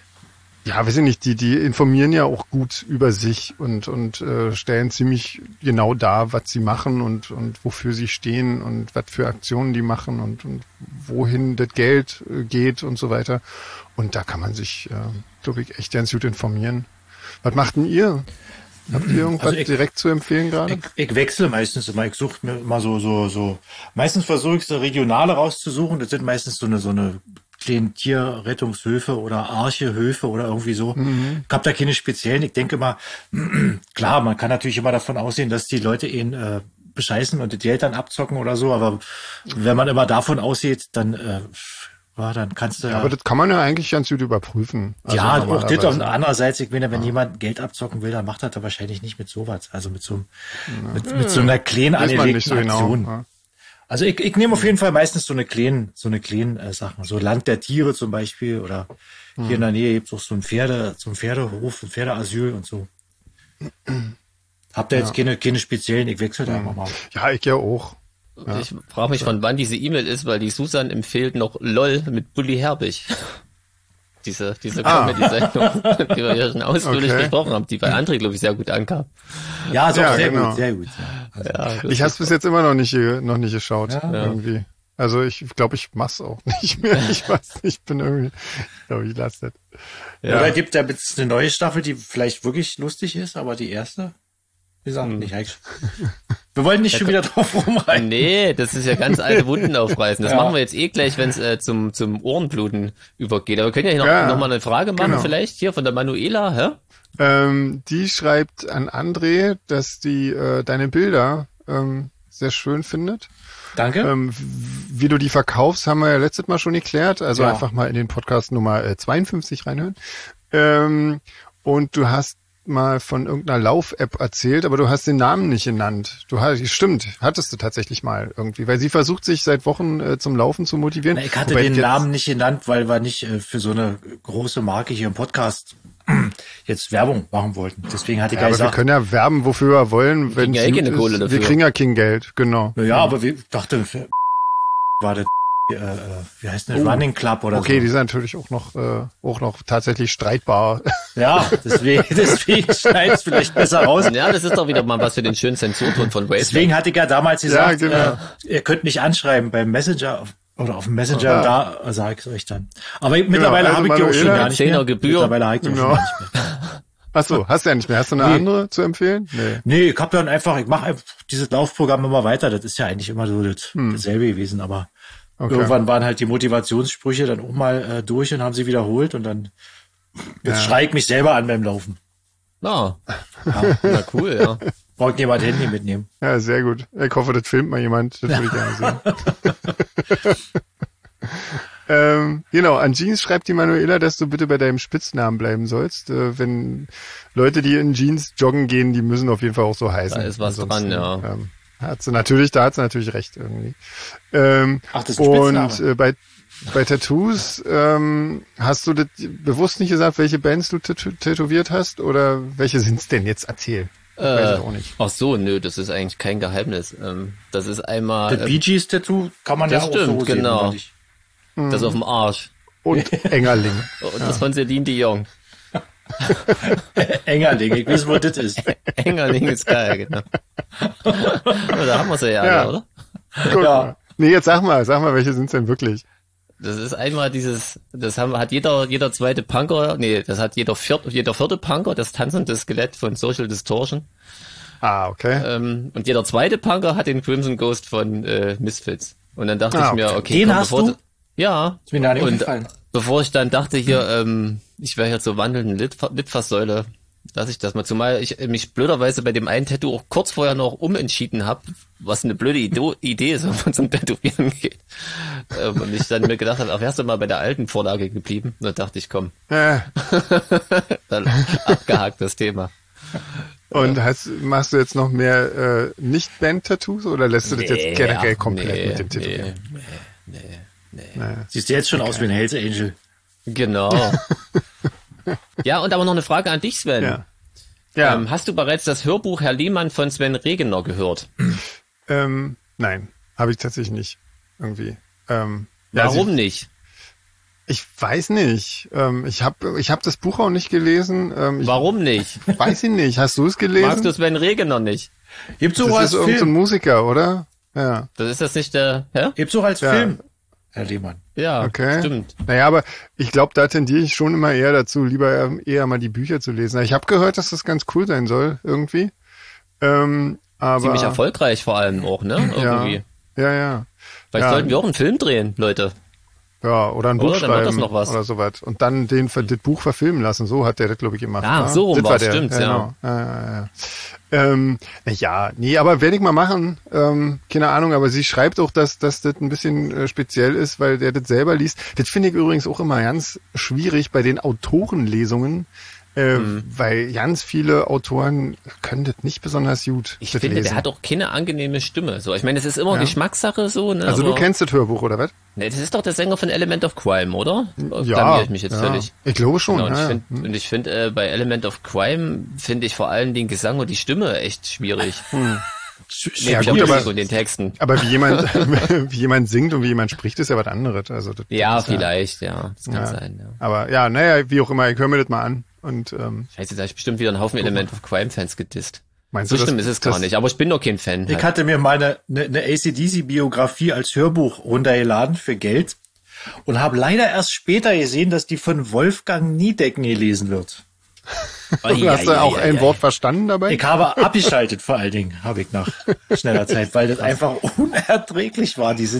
ja, weiß ich nicht, die, die informieren ja auch gut über sich und, und äh, stellen ziemlich genau dar, was sie machen und, und wofür sie stehen und was für Aktionen die machen und, und wohin das Geld äh, geht und so weiter. Und da kann man sich, äh, glaube ich, echt ganz gut informieren. Was macht denn ihr? Habt ihr irgendwas Also ich- direkt zu empfehlen gerade? Ich, ich wechsle meistens immer. Ich suche mir immer so, so, so. Meistens versuche ich so regionale rauszusuchen. Das sind meistens so eine, so eine kleinen Tierrettungshöfe oder Archehöfe oder irgendwie so. Ich habe da keine speziellen. Ich denke mal, klar, man kann natürlich immer davon ausgehen, dass die Leute ihn äh, bescheißen und das Geld dann abzocken oder so. Aber wenn man immer davon ausgeht, dann, äh, ja, dann kannst du Ja, aber das kann man ja eigentlich ganz gut überprüfen. Also ja, auch das normalerweise. und andererseits, ich meine, wenn jemand Geld abzocken will, dann macht er das wahrscheinlich nicht mit sowas. Also mit so, mit, mit so einer kleinen Weiß man nicht angelegten so genau. Aktion. Ja. Also ich, ich nehme auf jeden Fall meistens so eine kleinen, so eine kleinen äh, Sachen. So Land der Tiere zum Beispiel oder hier in der Nähe gibt's auch so ein Pferde, so ein Pferdehof, ein Pferdeasyl und so. Habt ihr jetzt keine, keine speziellen, ich wechsle da immer mal. Ja, ich ja auch. Ich frage mich, von wann diese E-Mail ist, weil die Susan empfiehlt noch LOL mit Bully Herbig. Diese, diese Ah. Comedy-Sendung, die wir ja schon ausführlich Okay. besprochen haben, die bei André, glaube ich, sehr gut ankam. Ja, so, Ja, sehr genau. gut, sehr gut. Ja. Ja, das Ich habe ist- es bis jetzt immer noch nicht, ge- noch nicht geschaut. Ja. Irgendwie. Also ich glaube, ich mach's auch nicht mehr. Ich weiß nicht, ich bin irgendwie, ich glaube, ich lasse das. Ja. Oder gibt da jetzt eine neue Staffel, die vielleicht wirklich lustig ist, aber die erste? Wir sagen nicht eigentlich. Wir wollen nicht schon wieder drauf rumreiten. Nee, das ist ja ganz alte Wunden aufreißen. Das Ja. machen wir jetzt eh gleich, wenn es äh, zum, zum Ohrenbluten übergeht. Aber wir können ja noch, Ja, noch mal eine Frage machen, genau. vielleicht hier von der Manuela, hä? Ähm, die schreibt an André, dass die äh, deine Bilder ähm, sehr schön findet. Danke. Ähm, w- wie du die verkaufst, haben wir ja letztes Mal schon geklärt. Also Ja. einfach mal in den Podcast Nummer äh, zweiundfünfzig reinhören. Ähm, und du hast mal von irgendeiner Lauf-App erzählt, aber du hast den Namen nicht genannt. Du hast, stimmt, hattest du tatsächlich mal irgendwie, weil sie versucht sich seit Wochen äh, zum Laufen zu motivieren. Na, ich hatte Wobei den jetzt- Namen nicht genannt, weil wir nicht äh, für so eine große Marke hier im Podcast jetzt Werbung machen wollten. Deswegen hatte ich Ja, ja aber wir gesagt, können ja werben, wofür wir wollen, wenn kriegen ja es eh gut keine ist. Kohle Wir dafür. kriegen ja kein Geld, genau. naja, aber wir ich dachte, war das, äh, äh, wie heißt das, Running Club oder Oh. Okay, die so. sind natürlich auch noch, äh, auch noch tatsächlich streitbar. Ja, deswegen, deswegen schneid's vielleicht besser raus. Ja, das ist doch wieder mal was für den schönen Zensurton von Waze. Deswegen hatte ich ja damals gesagt, Ja, genau. äh, ihr könnt mich anschreiben beim Messenger auf, oder auf dem Messenger, Ah. da sage ich es euch dann. Aber ich, mittlerweile also habe ich die auch schon Manuela, gar nicht mehr. Zehner Gebühr. Mittlerweile habe ich die auch Genau. schon gar nicht mehr. Ach so, hast du ja nicht mehr. Hast du eine Nee. andere zu empfehlen? Nee. Nee, ich hab dann einfach, ich mache einfach dieses Laufprogramm immer weiter. Das ist ja eigentlich immer so das, dasselbe gewesen, aber Hm. Okay. irgendwann waren halt die Motivationssprüche dann auch mal äh, durch und haben sie wiederholt und dann jetzt Ja. schrei ich mich selber an beim Laufen. Ah, na cool, ja. Braucht jemand Handy mitnehmen. Ja, sehr gut. Ich hoffe, das filmt mal jemand. Das würde ich gerne sehen. ähm, genau, an Jeans schreibt die Manuela, dass du bitte bei deinem Spitznamen bleiben sollst. Äh, wenn Leute, die in Jeans joggen gehen, die müssen auf jeden Fall auch so heißen. Da ist was Ansonsten, dran, ja. Ähm, hat sie natürlich, da hat sie natürlich recht irgendwie. Ähm, Ach, das ist ein Spitzname. und äh, bei bei Tattoos, ähm, hast du das bewusst nicht gesagt, welche Bands du tätow tätowiert hast? Oder welche sind's denn jetzt? Erzähl. Weiß Äh, ich auch nicht. ach so, nö, das ist eigentlich kein Geheimnis. Ähm, das ist einmal... Das äh, Bee Gees Tattoo kann man das ja auch stimmt, so sehen, genau. oder nicht? Das auf dem Arsch. Und Engerling. Und das von Celine Dion. Engerling, ich weiß, wo das ist. Engerling ist geil, genau. Da haben wir sie ja, Ja. alle, oder? Guck Ja. mal. Nee, jetzt sag mal, sag mal, welche sind's denn wirklich? Das ist einmal dieses, das haben, hat jeder, jeder zweite Punker, nee, das hat jeder vierte, jeder vierte Punker, das tanzende Skelett von Social Distortion. Ah, okay. Ähm, und jeder zweite Punker hat den Crimson Ghost von äh, Misfits. Und dann dachte Ah, ich mir, okay. okay, Den komm, hast bevor du? ja. Ist mir gar nicht und aufgefallen. bevor ich dann dachte hier, ähm, ich wäre hier zur wandelnden Lit Litfaßsäule, lasse ich das mal, zumal ich mich blöderweise bei dem einen Tattoo auch kurz vorher noch umentschieden habe, was eine blöde Ido Idee ist, wenn man zum Tätowieren geht. Ähm, und ich dann mir gedacht habe, ach, wärst du mal bei der alten Vorlage geblieben? Und dann dachte ich, komm, Äh, dann abgehakt das Thema. und hast, machst du jetzt noch mehr äh, Nicht-Band-Tattoos oder lässt du das jetzt generell ach, komplett nee, mit dem nee, Tätowieren? nee, nee. Naja. Siehst du jetzt schon aus wie ein Hells Angel. Genau. Ja, und aber noch eine Frage an dich, Sven. Ja. Ja, Ähm, hast du bereits das Hörbuch Herr Lehmann von Sven Regener gehört? ähm, nein, habe ich tatsächlich nicht. Irgendwie. Ähm, ja, Warum sie, nicht? Ich weiß nicht. Ähm, ich habe ich hab das Buch auch nicht gelesen. Ähm, ich Warum nicht? weiß ich nicht. Hast du es gelesen? Magst du Sven Regener nicht? Gibt's auch das als ist irgendein so Film. Musiker, oder? Ja, Das ist das nicht der, hä? Gibt's auch als Ja. Film, Herr Lehmann. Ja, okay. stimmt. Naja, aber ich glaube, da tendiere ich schon immer eher dazu, lieber ähm, eher mal die Bücher zu lesen. Ich habe gehört, dass das ganz cool sein soll, irgendwie. Ähm, aber Ziemlich erfolgreich vor allem auch, ne? Irgendwie. ja, ja. Vielleicht Ja. sollten wir auch einen Film drehen, Leute. Ja, oder ein Oder? Buch Dann wird das schreiben noch was. oder sowas. Und dann den, das Buch verfilmen lassen. So hat der das, glaube ich, gemacht. Ah, ne? so rum Das war war's, der. stimmt's, ja. Genau. Ja, ja, ja. Ähm, na ja, nee, aber werde ich mal machen. Ähm, keine Ahnung, aber sie schreibt auch, dass, dass das ein bisschen äh, speziell ist, weil der das selber liest. Das finde ich übrigens auch immer ganz schwierig bei den Autorenlesungen, äh, Mhm. weil ganz viele Autoren können das nicht besonders gut. Ich das finde, lesen. der hat auch keine angenehme Stimme. So, ich meine, es ist immer Ja. Geschmackssache so, ne? Also du aber- kennst das Hörbuch, oder was? Ne, das ist doch der Sänger von Element of Crime, oder? Ja, Blamier ich mich jetzt ja. völlig. Ich glaube schon. Genau, und ja, ich ja. finde, und ich finde, äh, bei Element of Crime finde ich vor allem den Gesang und die Stimme echt schwierig. Sch- Ja, Neben gut, der aber- Musik und den Texten. Aber wie jemand, wie jemand singt und wie jemand spricht, ist ja was anderes. Also das, Ja, das ist vielleicht, ja. Das kann Ja. sein, ja. Aber ja, naja, wie auch immer, ich höre mir das mal an. Und ähm, Scheiße, da hab ich bestimmt wieder einen Haufen Element of Crime-Fans gedisst. meinst So du, schlimm das, ist es gar das, nicht, aber ich bin doch kein Fan. Ich Halt. hatte mir meine eine, eine A C D C-Biografie als Hörbuch runtergeladen für Geld und habe leider erst später gesehen, dass die von Wolfgang Niedecken gelesen wird. Du hast du auch ein Wort verstanden dabei? Ich habe abgeschaltet, vor allen Dingen, habe ich nach schneller Zeit, weil das einfach unerträglich war, diese.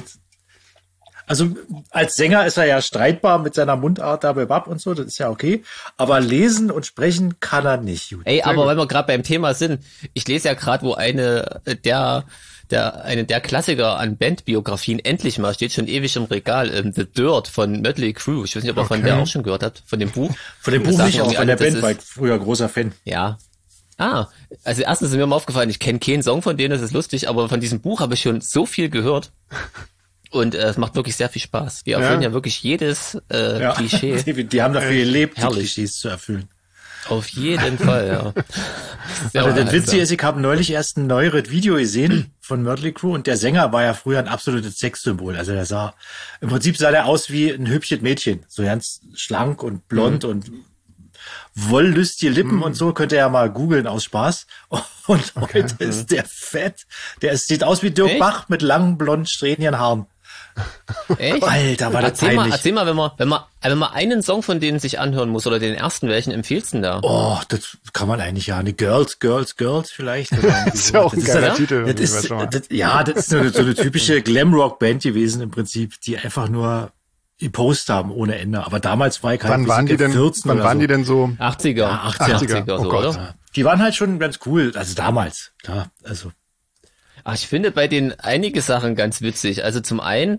Also als Sänger ist er ja streitbar mit seiner Mundart da bei Bab und so, das ist ja okay. Aber lesen und sprechen kann er nicht. Gut. Ey, aber wenn wir gerade beim Thema sind, ich lese ja gerade, wo eine äh, der der eine der Klassiker an Bandbiografien endlich mal steht, schon ewig im Regal, ähm, The Dirt von Mötley Crüe. Ich weiß nicht, ob ihr von Okay. der auch schon gehört habt, von dem Buch. Von dem Das Buch sagen nicht, aber irgendwie von der alle, das Band war ich ist- früher großer Fan. Ja. Ah, also erstens ist mir mal aufgefallen, ich kenne keinen Song von denen, das ist lustig, aber von diesem Buch habe ich schon so viel gehört. Und äh, es macht wirklich sehr viel Spaß. Die erfüllen ja, Ja. wirklich jedes äh, Ja. Klischee. Die, die haben dafür gelebt, die Herrlich. Klischees zu erfüllen. Auf jeden Fall, ja. Sehr Also das Witzige unterhaltsam. ist, ich habe neulich erst ein neueres Video gesehen von Mötley Crüe und der Sänger war ja früher ein absolutes Sexsymbol. Also der sah, im Prinzip sah der aus wie ein hübsches Mädchen. So ganz schlank und blond und wollüstige Lippen und so. Könnt ihr ja mal googeln aus Spaß. Und heute ist der fett. Der ist, sieht aus wie Dirk Echt? Bach mit langen, blond, strähnigen Haaren. Echt? Alter, war das erzähl mal, peinlich. erzähl mal, wenn man, wenn man, wenn man einen Song von denen sich anhören muss oder den ersten, welchen empfiehlst du denn da? Oh, das kann man eigentlich ja. Ne, Girls, Girls, Girls vielleicht. Oder irgendwie Das ist ja auch ein sowas. geiler das Titel, Das ich weiß ist, schon mal. das, ja, das ist so eine, so eine typische Glamrock-Band gewesen im Prinzip, die einfach nur gepostet haben ohne Ende. Aber damals war ich halt wann waren die denn, vierzehn wann oder waren so. die denn so? achtziger. Ja, achtziger. achtziger, so, Oh Gott. oder? Ja, die waren halt schon ganz cool. Also damals, klar. Also Ach, ich finde bei denen einige Sachen ganz witzig. Also zum einen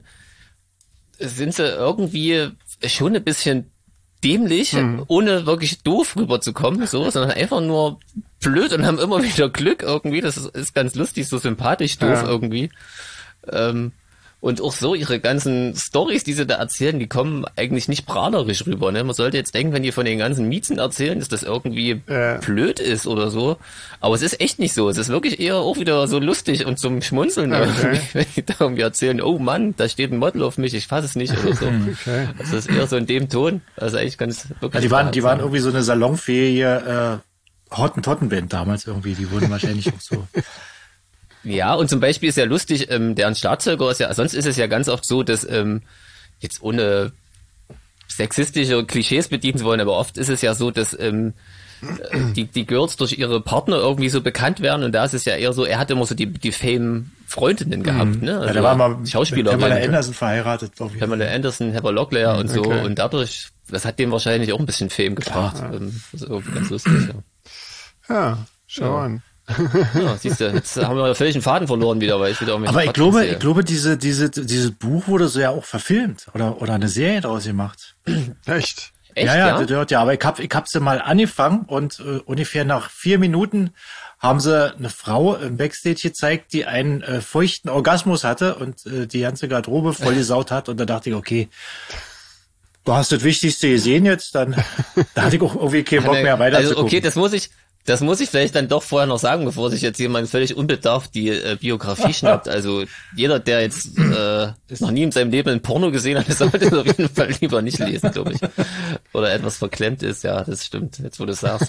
sind sie irgendwie schon ein bisschen dämlich, Mhm. ohne wirklich doof rüberzukommen, so, sondern einfach nur blöd und haben immer wieder Glück irgendwie. Das ist, ist ganz lustig, so sympathisch doof Ja. irgendwie. Ähm, Und auch so ihre ganzen Storys, die sie da erzählen, die kommen eigentlich nicht prahlerisch rüber. Ne? Man sollte jetzt denken, wenn die von den ganzen Miezen erzählen, dass das irgendwie äh. blöd ist oder so. Aber es ist echt nicht so. Es ist wirklich eher auch wieder so lustig und zum Schmunzeln, okay. wenn die da irgendwie erzählen, oh Mann, da steht ein Model auf mich, ich fasse es nicht oder so. Okay. Also das ist eher so in dem Ton. Also eigentlich ganz wirklich. Ja, die waren, die waren irgendwie so eine salonfähige äh, Hottentottenband damals irgendwie. Die wurden wahrscheinlich auch so. Ja, und zum Beispiel ist ja lustig, ähm, deren Schlagzeuger ist ja, sonst ist es ja ganz oft so, dass, ähm, jetzt ohne sexistische Klischees bedienen zu wollen, aber oft ist es ja so, dass, ähm, die, die Girls durch ihre Partner irgendwie so bekannt werden und da ist es ja eher so, er hat immer so die, die Fame-Freundinnen gehabt, ne? Also ja, der war mal Schauspielerin. Pamela Anderson verheiratet. Pamela Anderson, Heather Locklear und so okay. und dadurch, das hat dem wahrscheinlich auch ein bisschen Fame gebracht. Ja. Ähm, das ist irgendwie ganz lustig, ja. Ja, schau ja. an. Ja, siehst du, jetzt haben wir völlig einen Faden verloren wieder, weil ich wieder Aber ich glaube, sehe. ich glaube, diese, diese, dieses Buch wurde so ja auch verfilmt oder, oder eine Serie draus gemacht. Echt? Echt? Ja, ja, ja, ja, aber ich hab, ich hab sie mal angefangen und äh, ungefähr nach vier Minuten haben sie eine Frau im Backstage gezeigt, die einen äh, feuchten Orgasmus hatte und äh, die ganze Garderobe vollgesaut hat und da dachte ich, okay, du hast das Wichtigste gesehen jetzt, dann da hatte ich auch irgendwie keinen Bock mehr weiter also, zu gucken. Okay, das muss ich, Das muss ich vielleicht dann doch vorher noch sagen, bevor sich jetzt jemand völlig unbedarft die äh, Biografie schnappt. Also jeder, der jetzt äh, noch nie in seinem Leben ein Porno gesehen hat, sollte es auf jeden Fall lieber nicht lesen, glaube ich. Oder etwas verklemmt ist, ja, das stimmt, jetzt wo du es sagst.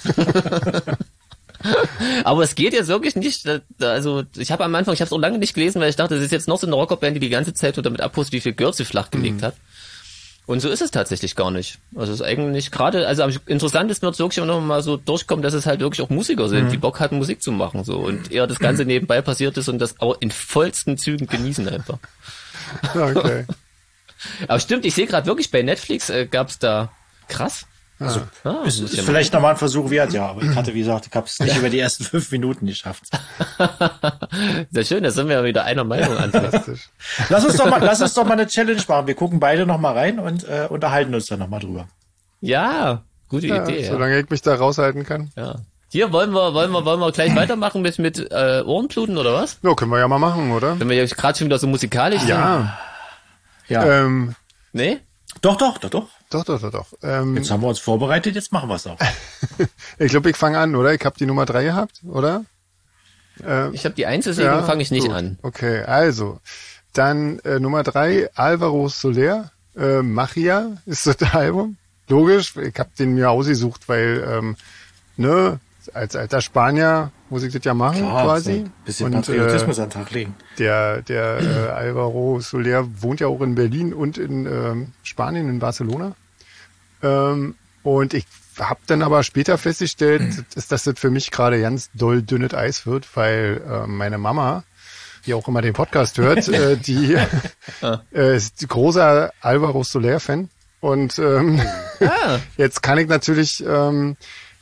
Aber es geht jetzt wirklich nicht, also ich habe am Anfang, ich habe es auch lange nicht gelesen, weil ich dachte, das ist jetzt noch so eine Rockerband, die die ganze Zeit nur damit abpustet, wie viel Girls sie flachgelegt mhm. hat. Und so ist es tatsächlich gar nicht. Also es ist eigentlich gerade, also am interessantesten wird es wirklich noch mal so durchkommen, dass es halt wirklich auch Musiker sind, mhm. die Bock hatten, Musik zu machen, so. Und eher das Ganze nebenbei passiert ist und das aber in vollsten Zügen genießen einfach. Okay. Aber stimmt, ich sehe gerade wirklich bei Netflix äh, gab's da, krass. Also, ah, ist, ist vielleicht nochmal ein Versuch wert, ja, aber ich hatte, wie gesagt, ich habe es nicht über die ersten fünf Minuten geschafft. Sehr schön, da sind wir ja wieder einer Meinung. Fantastisch. Lass uns doch mal, lass uns doch mal eine Challenge machen. Wir gucken beide nochmal rein und äh, unterhalten uns dann nochmal drüber. Ja, gute ja, Idee. Solange ja. ich mich da raushalten kann. Ja. Hier, wollen wir, wollen wir, wollen wir gleich weitermachen mit, mit äh, Ohrenbluten oder was? Ja, können wir ja mal machen, oder? Wenn wir jetzt gerade schon wieder so musikalisch sind. Ja. Ja. Ähm, nee? Doch, doch, doch, doch. Doch, doch, doch, doch. Ähm, jetzt haben wir uns vorbereitet, jetzt machen wir es auch. Ich glaube, ich fange an, oder? Ich habe die Nummer drei gehabt, oder? Ähm, ich habe die eins, deswegen ja, fange ich nicht gut. an. Okay, also, dann äh, Nummer drei, Alvaro Soler, äh, Magia ist das Album. Logisch, ich habe den mir ausgesucht, weil, ähm, ne, als alter Spanier muss ich das ja machen, klar, quasi. Ein bisschen und, Patriotismus äh, an den Tag legen. Der, der äh, Alvaro Soler wohnt ja auch in Berlin und in ähm, Spanien, in Barcelona. Ähm, und ich habe dann aber später festgestellt, dass, dass das für mich gerade ganz doll dünnes Eis wird, weil äh, meine Mama, die auch immer den Podcast hört, äh, die äh, ist großer Alvaro Soler-Fan. Und ähm, ah. jetzt kann ich natürlich... Ähm,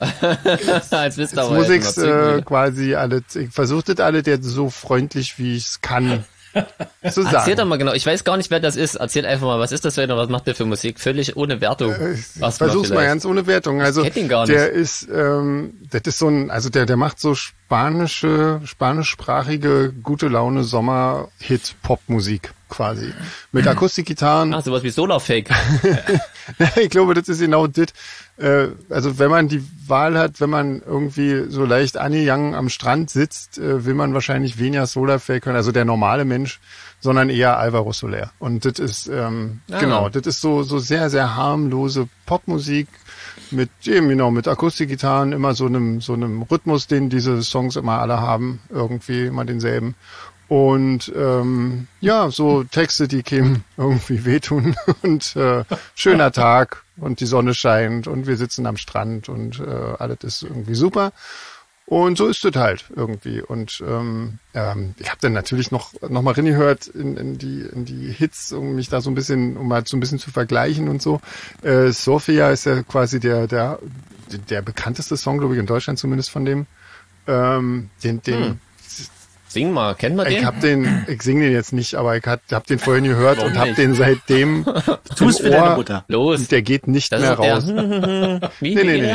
Als jetzt muss ich äh, quasi alles, ich versuche das alles jetzt so freundlich, wie ich es kann zu sagen. Erzähl doch mal genau, ich weiß gar nicht, wer das ist. Erzähl einfach mal, was ist das denn und was macht der für Musik? Völlig ohne Wertung. Äh, ich versuch's mal ganz ohne Wertung. Also ich kenn ihn gar nicht. Der ist, ähm, das ist so ein, also der, der macht so spanische, spanischsprachige, gute Laune Sommer-Hit-Pop-Musik quasi. Mit Akustikgitarren. Ach, sowas wie Solarfake. Ich glaube, das ist genau das. Äh, also wenn man die Wahl hat, wenn man irgendwie so leicht angegangen am Strand sitzt, äh, will man wahrscheinlich weniger Solarfake hören, also der normale Mensch, sondern eher Alvaro Soler. Und das ist, ähm, ah. genau, das ist so, so sehr, sehr harmlose Popmusik mit eben, genau, mit Akustikgitarren, immer so einem, so einem Rhythmus, den diese Songs immer alle haben, irgendwie immer denselben. Und ähm, ja, so Texte, die kämen irgendwie wehtun und äh, schöner Tag und die Sonne scheint und wir sitzen am Strand und äh, alles ist irgendwie super. Und so ist es halt irgendwie. Und ähm, ähm, ich habe dann natürlich noch noch mal reingehört in, in die in die Hits, um mich da so ein bisschen, um mal so ein bisschen zu vergleichen und so. Äh, Sofia ist ja quasi der der der bekannteste Song, glaube ich, in Deutschland zumindest von dem. Ähm, den den hm. Sing mal, kennt man den? Ich hab den, ich sing den jetzt nicht, aber ich hab, hab den vorhin gehört Warum und hab nicht? den seitdem Tu's für deine Mutter. Los. Und der geht nicht das mehr raus. wie, nee, nee, nee.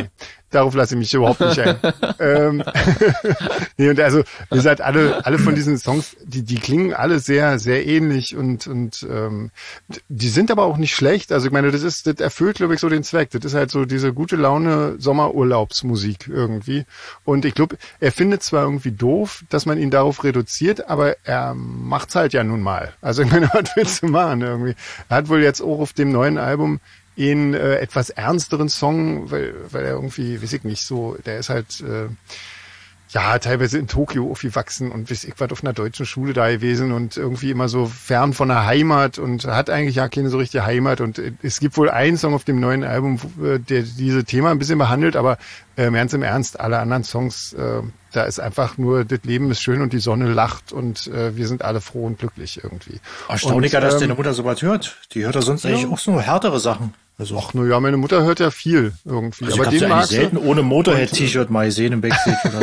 darauf lasse ich mich überhaupt nicht ein. ähm, nee, und also, wie gesagt, alle, alle von diesen Songs, die, die klingen alle sehr, sehr ähnlich und, und, ähm, die sind aber auch nicht schlecht. Also, ich meine, das ist, das erfüllt, glaube ich, so den Zweck. Das ist halt so diese gute Laune Sommerurlaubsmusik irgendwie. Und ich glaube, er findet zwar irgendwie doof, dass man ihn darauf reduziert, aber er macht's halt ja nun mal. Also, ich meine, was willst du machen irgendwie? Er hat wohl jetzt auch auf dem neuen Album in äh, etwas ernsteren Song, weil weil er irgendwie, weiß ich nicht, so, der ist halt äh, ja teilweise in Tokio aufgewachsen und weiß ich was auf einer deutschen Schule da gewesen und irgendwie immer so fern von der Heimat und hat eigentlich ja keine so richtige Heimat und äh, es gibt wohl einen Song auf dem neuen Album, wo, äh, der diese Thema ein bisschen behandelt, aber äh, ganz im Ernst, alle anderen Songs, äh, da ist einfach nur, das Leben ist schön und die Sonne lacht und äh, wir sind alle froh und glücklich irgendwie. Erstaunlicher, und, dass ähm, deine Mutter so was hört. Die hört ja sonst ja. eigentlich auch so härtere Sachen. Also, ach, na ja, meine Mutter hört ja viel irgendwie. also aber ich den habe mag sie selten ohne Motorhead-T-Shirt mal gesehen im Backstage oder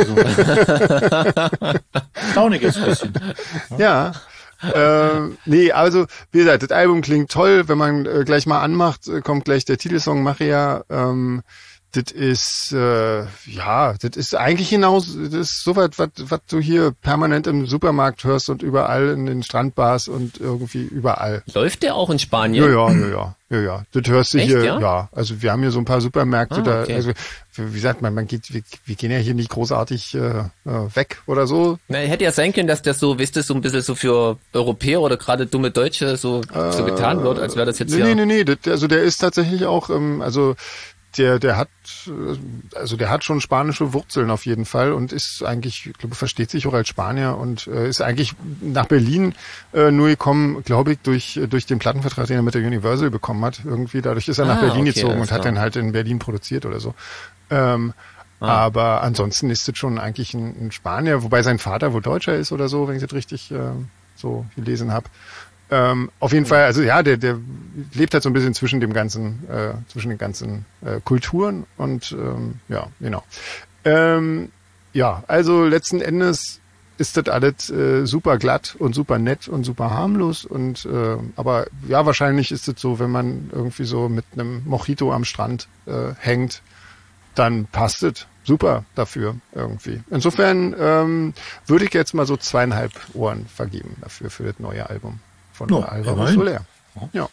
so. Erstaunlich ist ein bisschen. Ja. äh, nee, also wie gesagt, das Album klingt toll. Wenn man äh, gleich mal anmacht, äh, kommt gleich der Titelsong Maria. Ähm, das ist, äh, ja, das ist eigentlich hinaus, das ist so was, was, was du hier permanent im Supermarkt hörst und überall in den Strandbars und irgendwie überall. Läuft der auch in Spanien? Ja, ja, ja, ja, ja, ja. Das hörst du Echt, hier, ja? ja? Also wir haben hier so ein paar Supermärkte Ah, da, okay. also wie gesagt, man, man geht, wir, wir gehen ja hier nicht großartig äh, weg oder so. Na, hätte ja sein können, dass das so, wisst ihr, so ein bisschen so für Europäer oder gerade dumme Deutsche so, äh, so getan wird, als wäre das jetzt nee, ja... Nee, nee, nee, das, also der ist tatsächlich auch, ähm, also der, der hat, also der hat schon spanische Wurzeln auf jeden Fall und ist eigentlich, ich glaube, versteht sich auch als Spanier und äh, ist eigentlich nach Berlin äh, nur gekommen, glaube ich, durch durch den Plattenvertrag, den er mit der Universal bekommen hat. Irgendwie dadurch ist er nach Ah, Berlin okay, gezogen alles und hat klar. dann halt in Berlin produziert oder so. Ähm, Ah. Aber ansonsten ist es schon eigentlich ein, ein Spanier, wobei sein Vater wohl Deutscher ist oder so, wenn ich das richtig äh, so gelesen habe. Ähm, auf jeden Fall, also ja, der, der lebt halt so ein bisschen zwischen dem ganzen, äh, zwischen den ganzen äh, Kulturen und ähm, ja, genau. Ähm, ja, also letzten Endes ist das alles äh, super glatt und super nett und super harmlos und äh, aber ja, wahrscheinlich ist es so, wenn man irgendwie so mit einem Mojito am Strand äh, hängt, dann passt es super dafür irgendwie. Insofern ähm, würde ich jetzt mal so zweieinhalb Ohren vergeben dafür für das neue Album von No, Alvaro immerhin. Soler. Ja,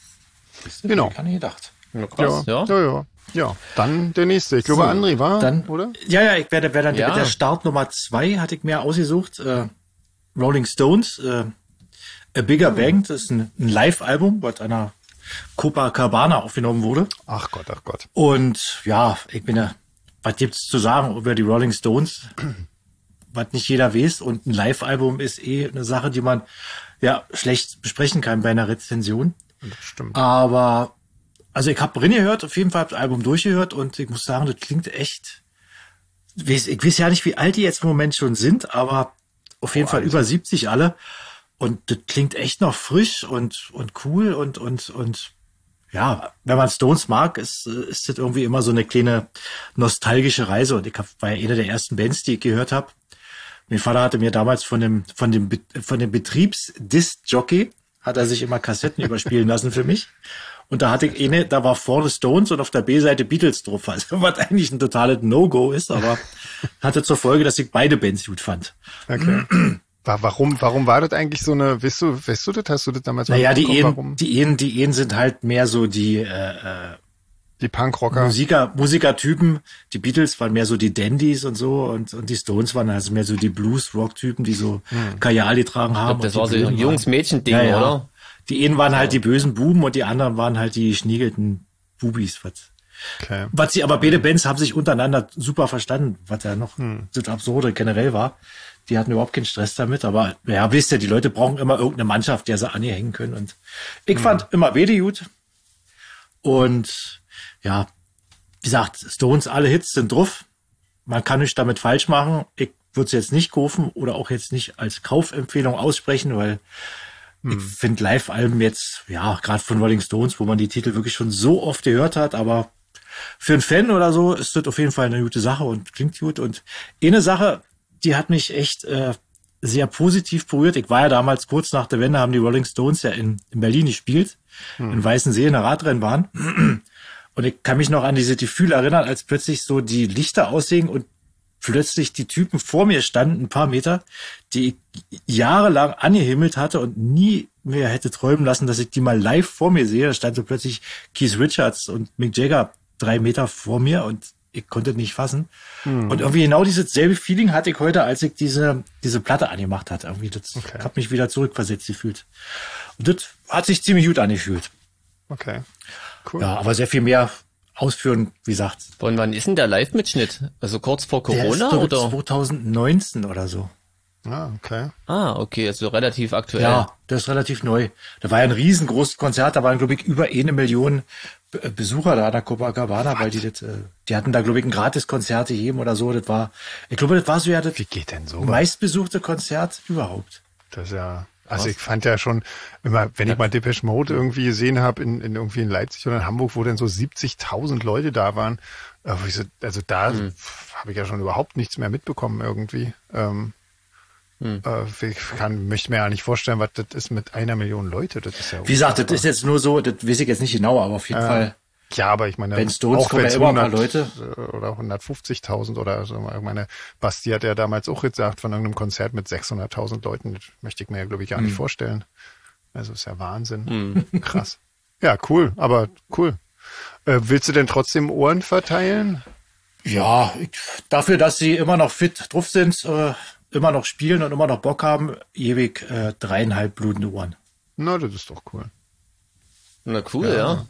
Genau. Gar nicht gedacht. Ja, krass, ja, ja. ja, ja. Ja, dann der nächste. Ich glaube, So, André war, Dann, oder? Ja, ja, ich werde, werde dann Ja. mit der Start Nummer zwei hatte ich mir ausgesucht. Äh, Rolling Stones, äh, A Bigger Bang, das ist ein, ein Live-Album, was einer Copacabana aufgenommen wurde. Ach Gott, ach Gott. Und ja, ich bin ja, was gibt's zu sagen über die Rolling Stones? Was nicht jeder weiß. Und ein Live-Album ist eh eine Sache, die man ja schlecht besprechen kann bei einer Rezension. Das stimmt. Aber, also ich habe gehört, auf jeden Fall hab das Album durchgehört und ich muss sagen, das klingt echt, ich weiß, ich weiß ja nicht, wie alt die jetzt im Moment schon sind, aber auf jeden Oh, Fall alt. über siebzig alle. Und das klingt echt noch frisch und, und cool und, und, und, ja, wenn man Stones mag, ist, ist das irgendwie immer so eine kleine nostalgische Reise. Und ich hab, war ja eine der ersten Bands, die ich gehört habe. Mein Vater hatte mir damals von dem, von dem, Be- von dem Betriebs-Disc-Jockey, hat er sich immer Kassetten überspielen lassen für mich. Und da hatte ich eine, da war vorne Stones und auf der B-Seite Beatles drauf. Also, was eigentlich ein totales No-Go ist, aber hatte zur Folge, dass ich beide Bands gut fand. Okay. Wa- Warum, warum war das eigentlich so eine, weißt du, weißt du das, hast du das damals mal Naja, die mitbekommen, Ehen, warum? die Ehen, die Ehen sind halt mehr so die, äh, äh, Die Punkrocker. Musiker, Musikertypen. Die Beatles waren mehr so die Dandys und so und, und die Stones waren also mehr so die Blues-Rock-Typen, die so Kajal getragen haben. Das und war die so ein Bösen Jungs-Mädchen-Ding, waren, ja, ja. oder? Die einen waren halt die bösen Buben und die anderen waren halt die schniegelten Bubis. Was, Okay. was sie, aber beide Bands haben sich untereinander super verstanden, was ja noch das Absurde generell war. Die hatten überhaupt keinen Stress damit, aber ja, wisst ihr, die Leute brauchen immer irgendeine Mannschaft, der sie anhängen können und ich fand immer beide gut und ja, wie gesagt, Stones, alle Hits sind drauf. Man kann nichts damit falsch machen. Ich würde es jetzt nicht kaufen oder auch jetzt nicht als Kaufempfehlung aussprechen, weil ich finde Live-Alben jetzt, ja, gerade von Rolling Stones, wo man die Titel wirklich schon so oft gehört hat, aber für einen Fan oder so ist das auf jeden Fall eine gute Sache und klingt gut. Und eine Sache, die hat mich echt äh, sehr positiv berührt. Ich war ja damals kurz nach der Wende, haben die Rolling Stones ja in, in Berlin gespielt, in Weißensee in der Radrennbahn. Und ich kann mich noch an diese Gefühle erinnern, als plötzlich so die Lichter aushingen und plötzlich die Typen vor mir standen, ein paar Meter, die ich jahrelang angehimmelt hatte und nie mehr hätte träumen lassen, dass ich die mal live vor mir sehe. Da stand so plötzlich Keith Richards und Mick Jagger drei Meter vor mir und ich konnte nicht fassen. Hm. Und irgendwie genau dieses selbe Feeling hatte ich heute, als ich diese diese Platte angemacht hatte. Irgendwie, das okay. hat mich wieder zurückversetzt gefühlt. Und das hat sich ziemlich gut angefühlt. Okay, cool. Ja, aber sehr viel mehr ausführen, wie gesagt. Von wann ist denn der Live-Mitschnitt? Also kurz vor Corona der ist oder? zwanzig neunzehn oder so. Ah, okay. Ah, okay, also relativ aktuell. Ja, das ist relativ neu. Da war ja ein riesengroßes Konzert, da waren, glaube ich, über eine Million Besucher da an der Copacabana, weil die das, die hatten da, glaube ich, ein Gratis-Konzert gegeben oder so. Das war, ich glaube, das war so ja das Wie geht denn so? meistbesuchte Konzert überhaupt. Das ist ja, also ich fand ja schon immer, wenn ich mal Depeche Mode irgendwie gesehen habe in, in irgendwie in Leipzig oder in Hamburg, wo dann so siebzigtausend Leute da waren, wo ich so, also da hm. habe ich ja schon überhaupt nichts mehr mitbekommen irgendwie. Ähm, Hm. Ich kann, möchte mir ja nicht vorstellen, was das ist mit einer Million Leute. Das ist ja Wie gesagt, das ist jetzt nur so, das weiß ich jetzt nicht genau, aber auf jeden äh, Fall. Ja, aber ich meine, Ben Stones kommen ja immer ein paar Leute. Oder hundertfünfzigtausend oder so. Ich meine, Basti hat ja damals auch gesagt, von irgendeinem Konzert mit sechshunderttausend Leuten, das möchte ich mir ja, glaube ich, gar nicht hm. vorstellen. Also ist ja Wahnsinn. Hm. Krass. Ja, cool, aber cool. Äh, willst du denn trotzdem Ohren verteilen? Ja, ich, dafür, dass sie immer noch fit drauf sind, äh, immer noch spielen und immer noch Bock haben, ewig äh, dreieinhalb blutende Ohren. Na, das ist doch cool. Na cool, ja. ja.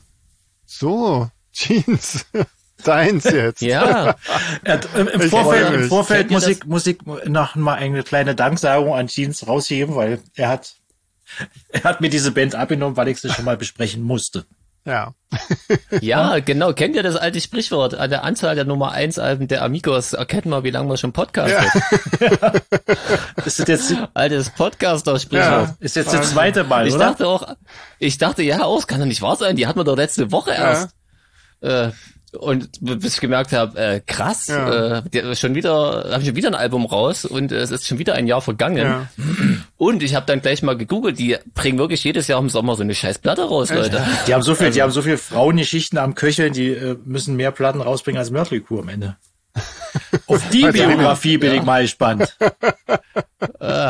So, Jeans, deins jetzt. Ja. Im, im Vorfeld, im Vorfeld muss ich, muss ich noch mal eine kleine Danksagung an Jeans rausheben, weil er hat, er hat mir diese Band abgenommen, weil ich sie schon mal besprechen musste. Ja. Ja, genau. Kennt ihr das alte Sprichwort? An der Anzahl der Nummer eins Alben der Amigos erkennt man, wie lange man schon podcastet. Ja. Ist das jetzt altes Podcaster-Sprichwort? Ja. Ist jetzt das zweite Mal, ich oder? Dachte auch, ich dachte, ja, auch, es kann doch nicht wahr sein. Die hatten wir doch letzte Woche erst. Ja. Äh, und bis ich gemerkt habe, äh, krass, ja. äh, schon wieder, habe ich schon wieder ein Album raus und äh, es ist schon wieder ein Jahr vergangen. Ja. Und ich habe dann gleich mal gegoogelt, die bringen wirklich jedes Jahr im Sommer so eine scheiß Platte raus, Leute. Die haben so viel, also, die haben so viel Frauengeschichten am Köcheln, die äh, müssen mehr Platten rausbringen als Mötley Crüe am Ende. Auf die Biografie bin ja. ich mal gespannt. äh.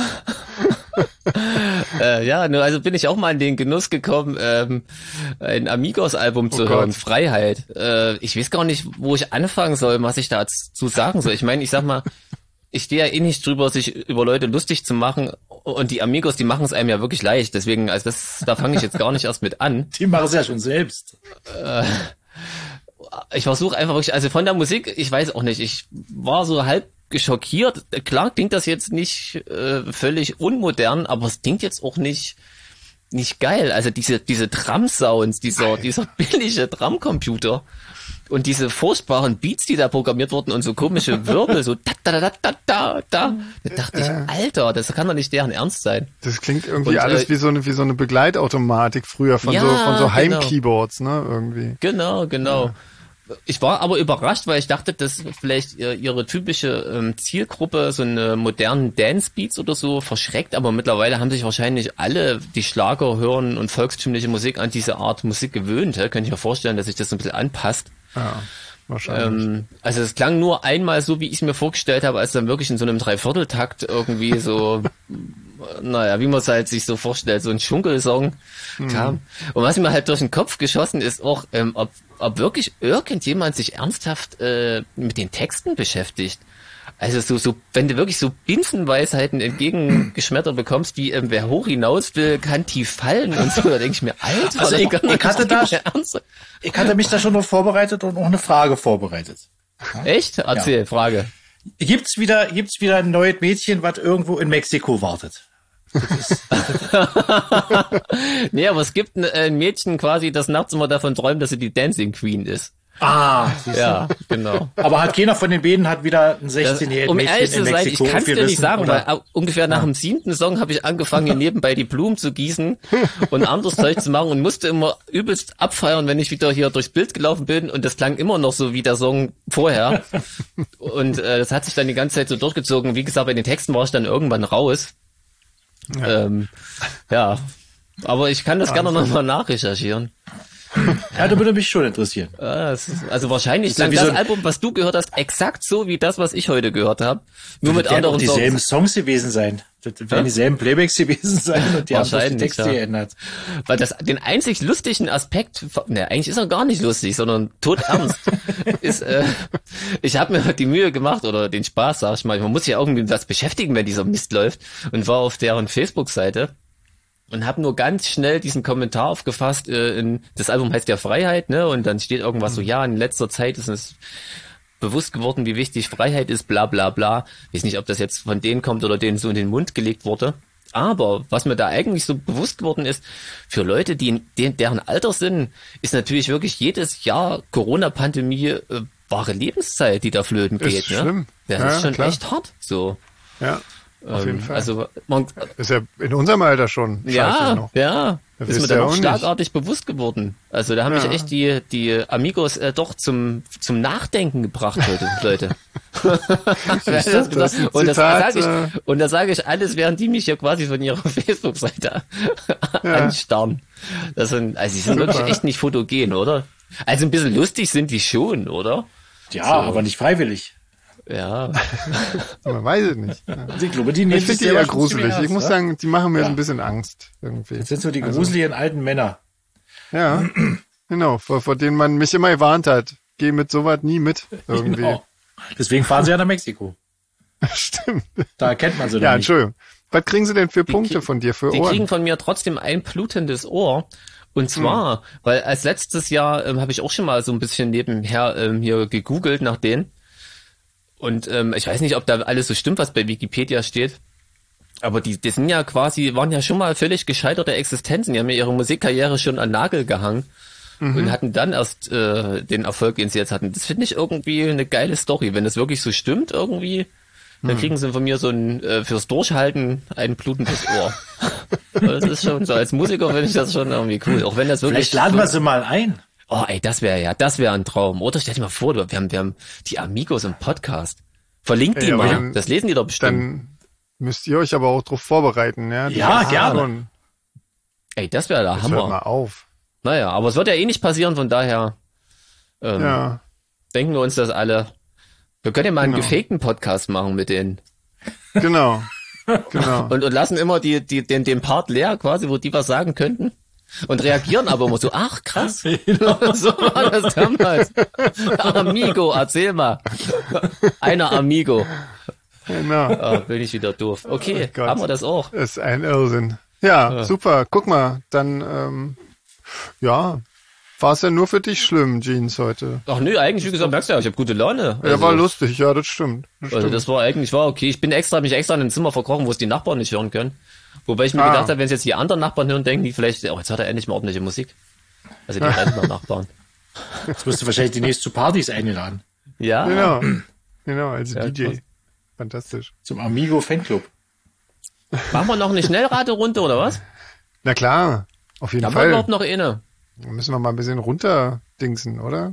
äh, ja, nur also bin ich auch mal in den Genuss gekommen, ähm, ein Amigos-Album zu oh hören, Gott. Freiheit. Äh, ich weiß gar nicht, wo ich anfangen soll, was ich dazu sagen soll. Ich meine, ich sag mal, ich stehe ja eh nicht drüber, sich über Leute lustig zu machen und die Amigos, die machen es einem ja wirklich leicht. Deswegen, also das, da fange ich jetzt gar nicht erst mit an. Die machen es ja schon selbst. Äh, ich versuche einfach wirklich, also von der Musik, ich weiß auch nicht, ich war so halb geschockiert. Klar klingt das jetzt nicht äh, völlig unmodern, aber es klingt jetzt auch nicht nicht geil. Also diese diese Drum-Sounds, dieser dieser billige Drumcomputer und diese furchtbaren Beats, die da programmiert wurden und so komische Wirbel, so da da da da da da. Da dachte ich, Alter, das kann doch nicht deren Ernst sein. Das klingt irgendwie und, alles äh, wie so eine wie so eine Begleitautomatik früher von ja, so von so Heimkeyboards, ne, irgendwie. Genau, genau. Ja. Ich war aber überrascht, weil ich dachte, dass vielleicht ihre typische ähm, Zielgruppe so eine modernen Dance-Beats oder so verschreckt, aber mittlerweile haben sich wahrscheinlich alle, die Schlager hören und volkstümliche Musik an diese Art Musik gewöhnt. Könnte ich mir vorstellen, dass sich das ein bisschen anpasst. Ja, wahrscheinlich. Ähm, also es klang nur einmal so, wie ich es mir vorgestellt habe, als dann wirklich in so einem Dreivierteltakt irgendwie so, naja, wie man es halt sich so vorstellt, so ein Schunkelsong hm. kam. Und was mir halt durch den Kopf geschossen ist auch, ähm, ob ob wirklich irgendjemand sich ernsthaft äh, mit den Texten beschäftigt. Also so, so, wenn du wirklich so Binsenweisheiten entgegengeschmettert bekommst, wie ähm, wer hoch hinaus will, kann tief fallen und so, da denke ich mir, Alter, also ich, ich, hatte da, ich hatte mich da schon noch vorbereitet und auch eine Frage vorbereitet. Echt? Erzähl, ja. Frage. Gibt's wieder, gibt's wieder ein neues Mädchen, was irgendwo in Mexiko wartet? Nee, aber es gibt ein, ein Mädchen quasi, das nachts immer davon träumt, dass sie die Dancing Queen ist. Ah, ja, genau. Aber hat keiner von den beiden hat wieder ein sechzehnjähriges um Mädchen in Mexiko. Ich kann es dir nicht sagen, oder? weil ungefähr nach ja. dem siebten Song habe ich angefangen, hier nebenbei die Blumen zu gießen und anderes Zeug zu machen und musste immer übelst abfeiern, wenn ich wieder hier durchs Bild gelaufen bin und das klang immer noch so wie der Song vorher. Und äh, das hat sich dann die ganze Zeit so durchgezogen. Wie gesagt, bei den Texten war ich dann irgendwann raus. Ja, ähm, ja. Aber ich kann das gerne nochmal nachrecherchieren. Ja, da würde mich schon interessieren. Ah, das ist, also wahrscheinlich Das ist ja klang wie das so ein- Album, was du gehört hast, exakt so wie das, was ich heute gehört habe. Nur mit Das werden auch anderen dieselben Songs. Songs gewesen sein. Das werden dieselben Playbacks gewesen sein und die haben sich die Wahrscheinlich, Texte ja. geändert. Weil das den einzig lustigen Aspekt, ne, eigentlich ist er gar nicht lustig, sondern todernst, ist, äh, ich habe mir die Mühe gemacht oder den Spaß, sag ich mal, man muss sich ja irgendwie mit was beschäftigen, wenn dieser Mist läuft, und war auf deren Facebook-Seite und habe nur ganz schnell diesen Kommentar aufgefasst, äh, in, das Album heißt ja Freiheit, ne, und dann steht irgendwas so, ja, in letzter Zeit ist es bewusst geworden, wie wichtig Freiheit ist, bla bla bla. Ich weiß nicht, ob das jetzt von denen kommt oder denen so in den Mund gelegt wurde. Aber was mir da eigentlich so bewusst geworden ist, für Leute, die in de- deren Alter sind, ist natürlich wirklich jedes Jahr Corona-Pandemie äh, wahre Lebenszeit, die da flöten Ist geht. Ne? schlimm. Das Ja, ist schon klar. echt hart. So. Ja, auf Ähm, jeden Fall. Also man, Ist ja in unserem Alter schon scheiße ja, noch. ja, Das ist mir wisst dann ihr auch auch nicht. schlagartig bewusst geworden. Also da haben Ja. mich echt die die Amigos äh, doch zum zum Nachdenken gebracht heute, Leute. Siehst du, das ist ein und das Zitat, sage äh, ich und das sage ich alles, während die mich ja quasi von ihrer Facebook-Seite Ja. anstarren. Das sind also die sind wirklich echt nicht fotogen, oder? Also ein bisschen lustig sind die schon, oder? Ja, So. aber nicht freiwillig. Ja. Man weiß es nicht. Ja. Ich glaube, die nehmen Ich finde sich die selber eher schon ziemlich gruselig. Ich ernst, muss ne? sagen, die machen mir Ja. so ein bisschen Angst irgendwie. Das sind so die Also- gruseligen alten Männer. Ja, genau, vor, vor denen man mich immer gewarnt hat. Geh mit sowas nie mit irgendwie. Genau. Deswegen fahren sie ja nach Mexiko. Stimmt. Da erkennt man sie Ja, noch nicht. Entschuldigung. Was kriegen sie denn für Punkte krieg- von dir für Die Ohren? kriegen von mir trotzdem ein blutendes Ohr. Und zwar, weil als letztes Jahr ähm, habe ich auch schon mal so ein bisschen nebenher ähm, hier gegoogelt nach denen. Und ähm, ich weiß nicht, ob da alles so stimmt, was bei Wikipedia steht. Aber die, die sind ja quasi, waren ja schon mal völlig gescheiterte Existenzen. Die haben ja ihre Musikkarriere schon an Nagel gehangen. Und hatten dann erst äh, den Erfolg, den sie jetzt hatten. Das finde ich irgendwie eine geile Story. Wenn das wirklich so stimmt irgendwie, dann kriegen sie von mir so ein äh, fürs Durchhalten ein blutendes Ohr. Das ist schon so, als Musiker finde ich das schon irgendwie cool. Auch wenn das wirklich... Vielleicht laden wir sie mal ein. Oh ey, das wäre ja, das wäre ein Traum. Oder stell dir mal vor, du- wir haben, wir haben die Amigos im Podcast. Verlinkt die Ey, aber mal. dann- Das lesen die doch bestimmt. Dann müsst ihr euch aber auch drauf vorbereiten. Ja, Die Ja, wissen gerne. schon. Ey, das wäre der Jetzt hört mal Hammer. auf. Naja, aber es wird ja eh nicht passieren, von daher ähm, Ja, denken wir uns das alle. Wir können ja mal einen Genau. gefakten Podcast machen mit denen. genau. Genau. Und, und lassen immer die, die, den, den Part leer, quasi, wo die was sagen könnten. Und reagieren aber immer so, ach krass, so war das damals. Amigo, erzähl mal. Einer Amigo. Genau. Ah, bin ich wieder doof. Okay, Oh Gott. haben wir das auch. Ist ein Irrsinn. Ja, super. Guck mal, dann, ähm, ja, war es ja nur für dich schlimm, Jeans, heute. Ach nö, eigentlich, wie gesagt, merkst du ja, ich habe gute Laune. Ja, war lustig, ja, das stimmt. Das Also stimmt. das war eigentlich, war okay. Ich bin extra, mich extra in ein Zimmer verkrochen, wo es die Nachbarn nicht hören können. Wobei ich mir Ah. gedacht habe, wenn es jetzt die anderen Nachbarn hören, denken die vielleicht, oh, jetzt hat er endlich mal ordentliche Musik. Also die Rentner-Nachbarn. Jetzt wirst du wahrscheinlich demnächst zu Partys eingeladen. Ja, Genau. Genau, als Ja, D J. krass. Fantastisch. Zum Amigo Fanclub. machen wir noch eine Schnellraterunde oder was? Na klar, auf jeden Haben wir Fall. überhaupt noch eine? Da müssen wir mal ein bisschen runterdingsen, oder?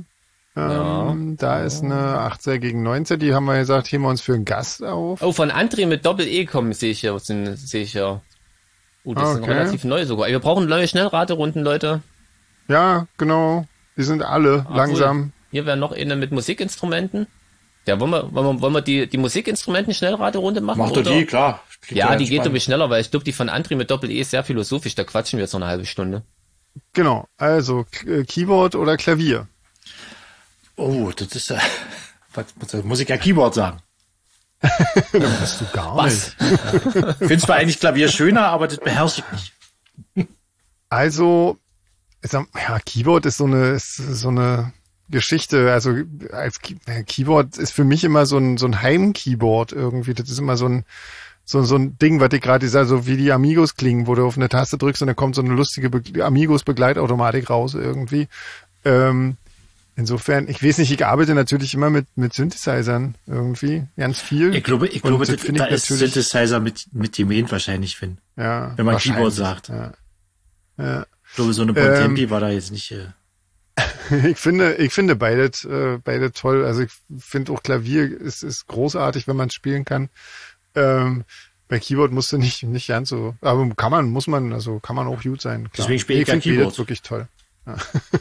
Ähm, Da ist eine achtzehn gegen neunzehn, die haben wir gesagt, heben wir uns für einen Gast auf. Oh, von André mit Doppel-E kommen, sehe ich hier. Sind, sehe ich ja. Uh, das sind Okay. relativ neu sogar. Wir brauchen neue Schnellraterunden, Leute. Ja, genau. Die sind alle Ah, langsam. cool. Hier wäre noch eine mit Musikinstrumenten. Ja, wollen wir, wollen wir, wollen wir die, die Musikinstrumenten-Schnellraterunde machen? Mach doch oder? die, klar. Klingt Ja, die geht entspannt. glaube ich schneller, weil ich glaube, die von André mit Doppel-E ist sehr philosophisch. Da quatschen wir jetzt noch eine halbe Stunde. Genau. Also K- äh, Keyboard oder Klavier. Oh, das ist ja... Was, was muss ich ja Keyboard sagen? Bist du gar Was? Ich finde zwar eigentlich Klavier schöner, aber das beherrsche ich nicht. Also, ich sag, ja, Keyboard ist so eine, ist so eine Geschichte. Also als Key- äh, Keyboard ist für mich immer so ein, so ein Heim-Keyboard irgendwie. Das ist immer so ein, so, so ein Ding, was ich gerade sage, so wie die Amigos klingen, wo du auf eine Taste drückst und dann kommt so eine lustige Be- Amigos-Begleitautomatik raus irgendwie. Ähm, insofern, ich weiß nicht, ich arbeite natürlich immer mit, mit Synthesizern irgendwie, ganz viel. Ich glaube, ich Und glaube das das, finde da ich ist natürlich- Synthesizer mit, mit gemeint wahrscheinlich, Finn. Ja, wenn man wahrscheinlich, Keyboard sagt. Ja. Ja. Ich glaube, so eine Ähm, Bontempi war da jetzt nicht... Äh, Ich finde, ich finde beide, äh, beide toll. Also ich finde auch Klavier ist, ist großartig, wenn man es spielen kann. Ähm, bei Keyboard musst du nicht, nicht ganz so, aber kann man, muss man, also kann man auch gut sein. Klar. Deswegen spiele ich ja finde Keyboard. beides wirklich toll. Ja.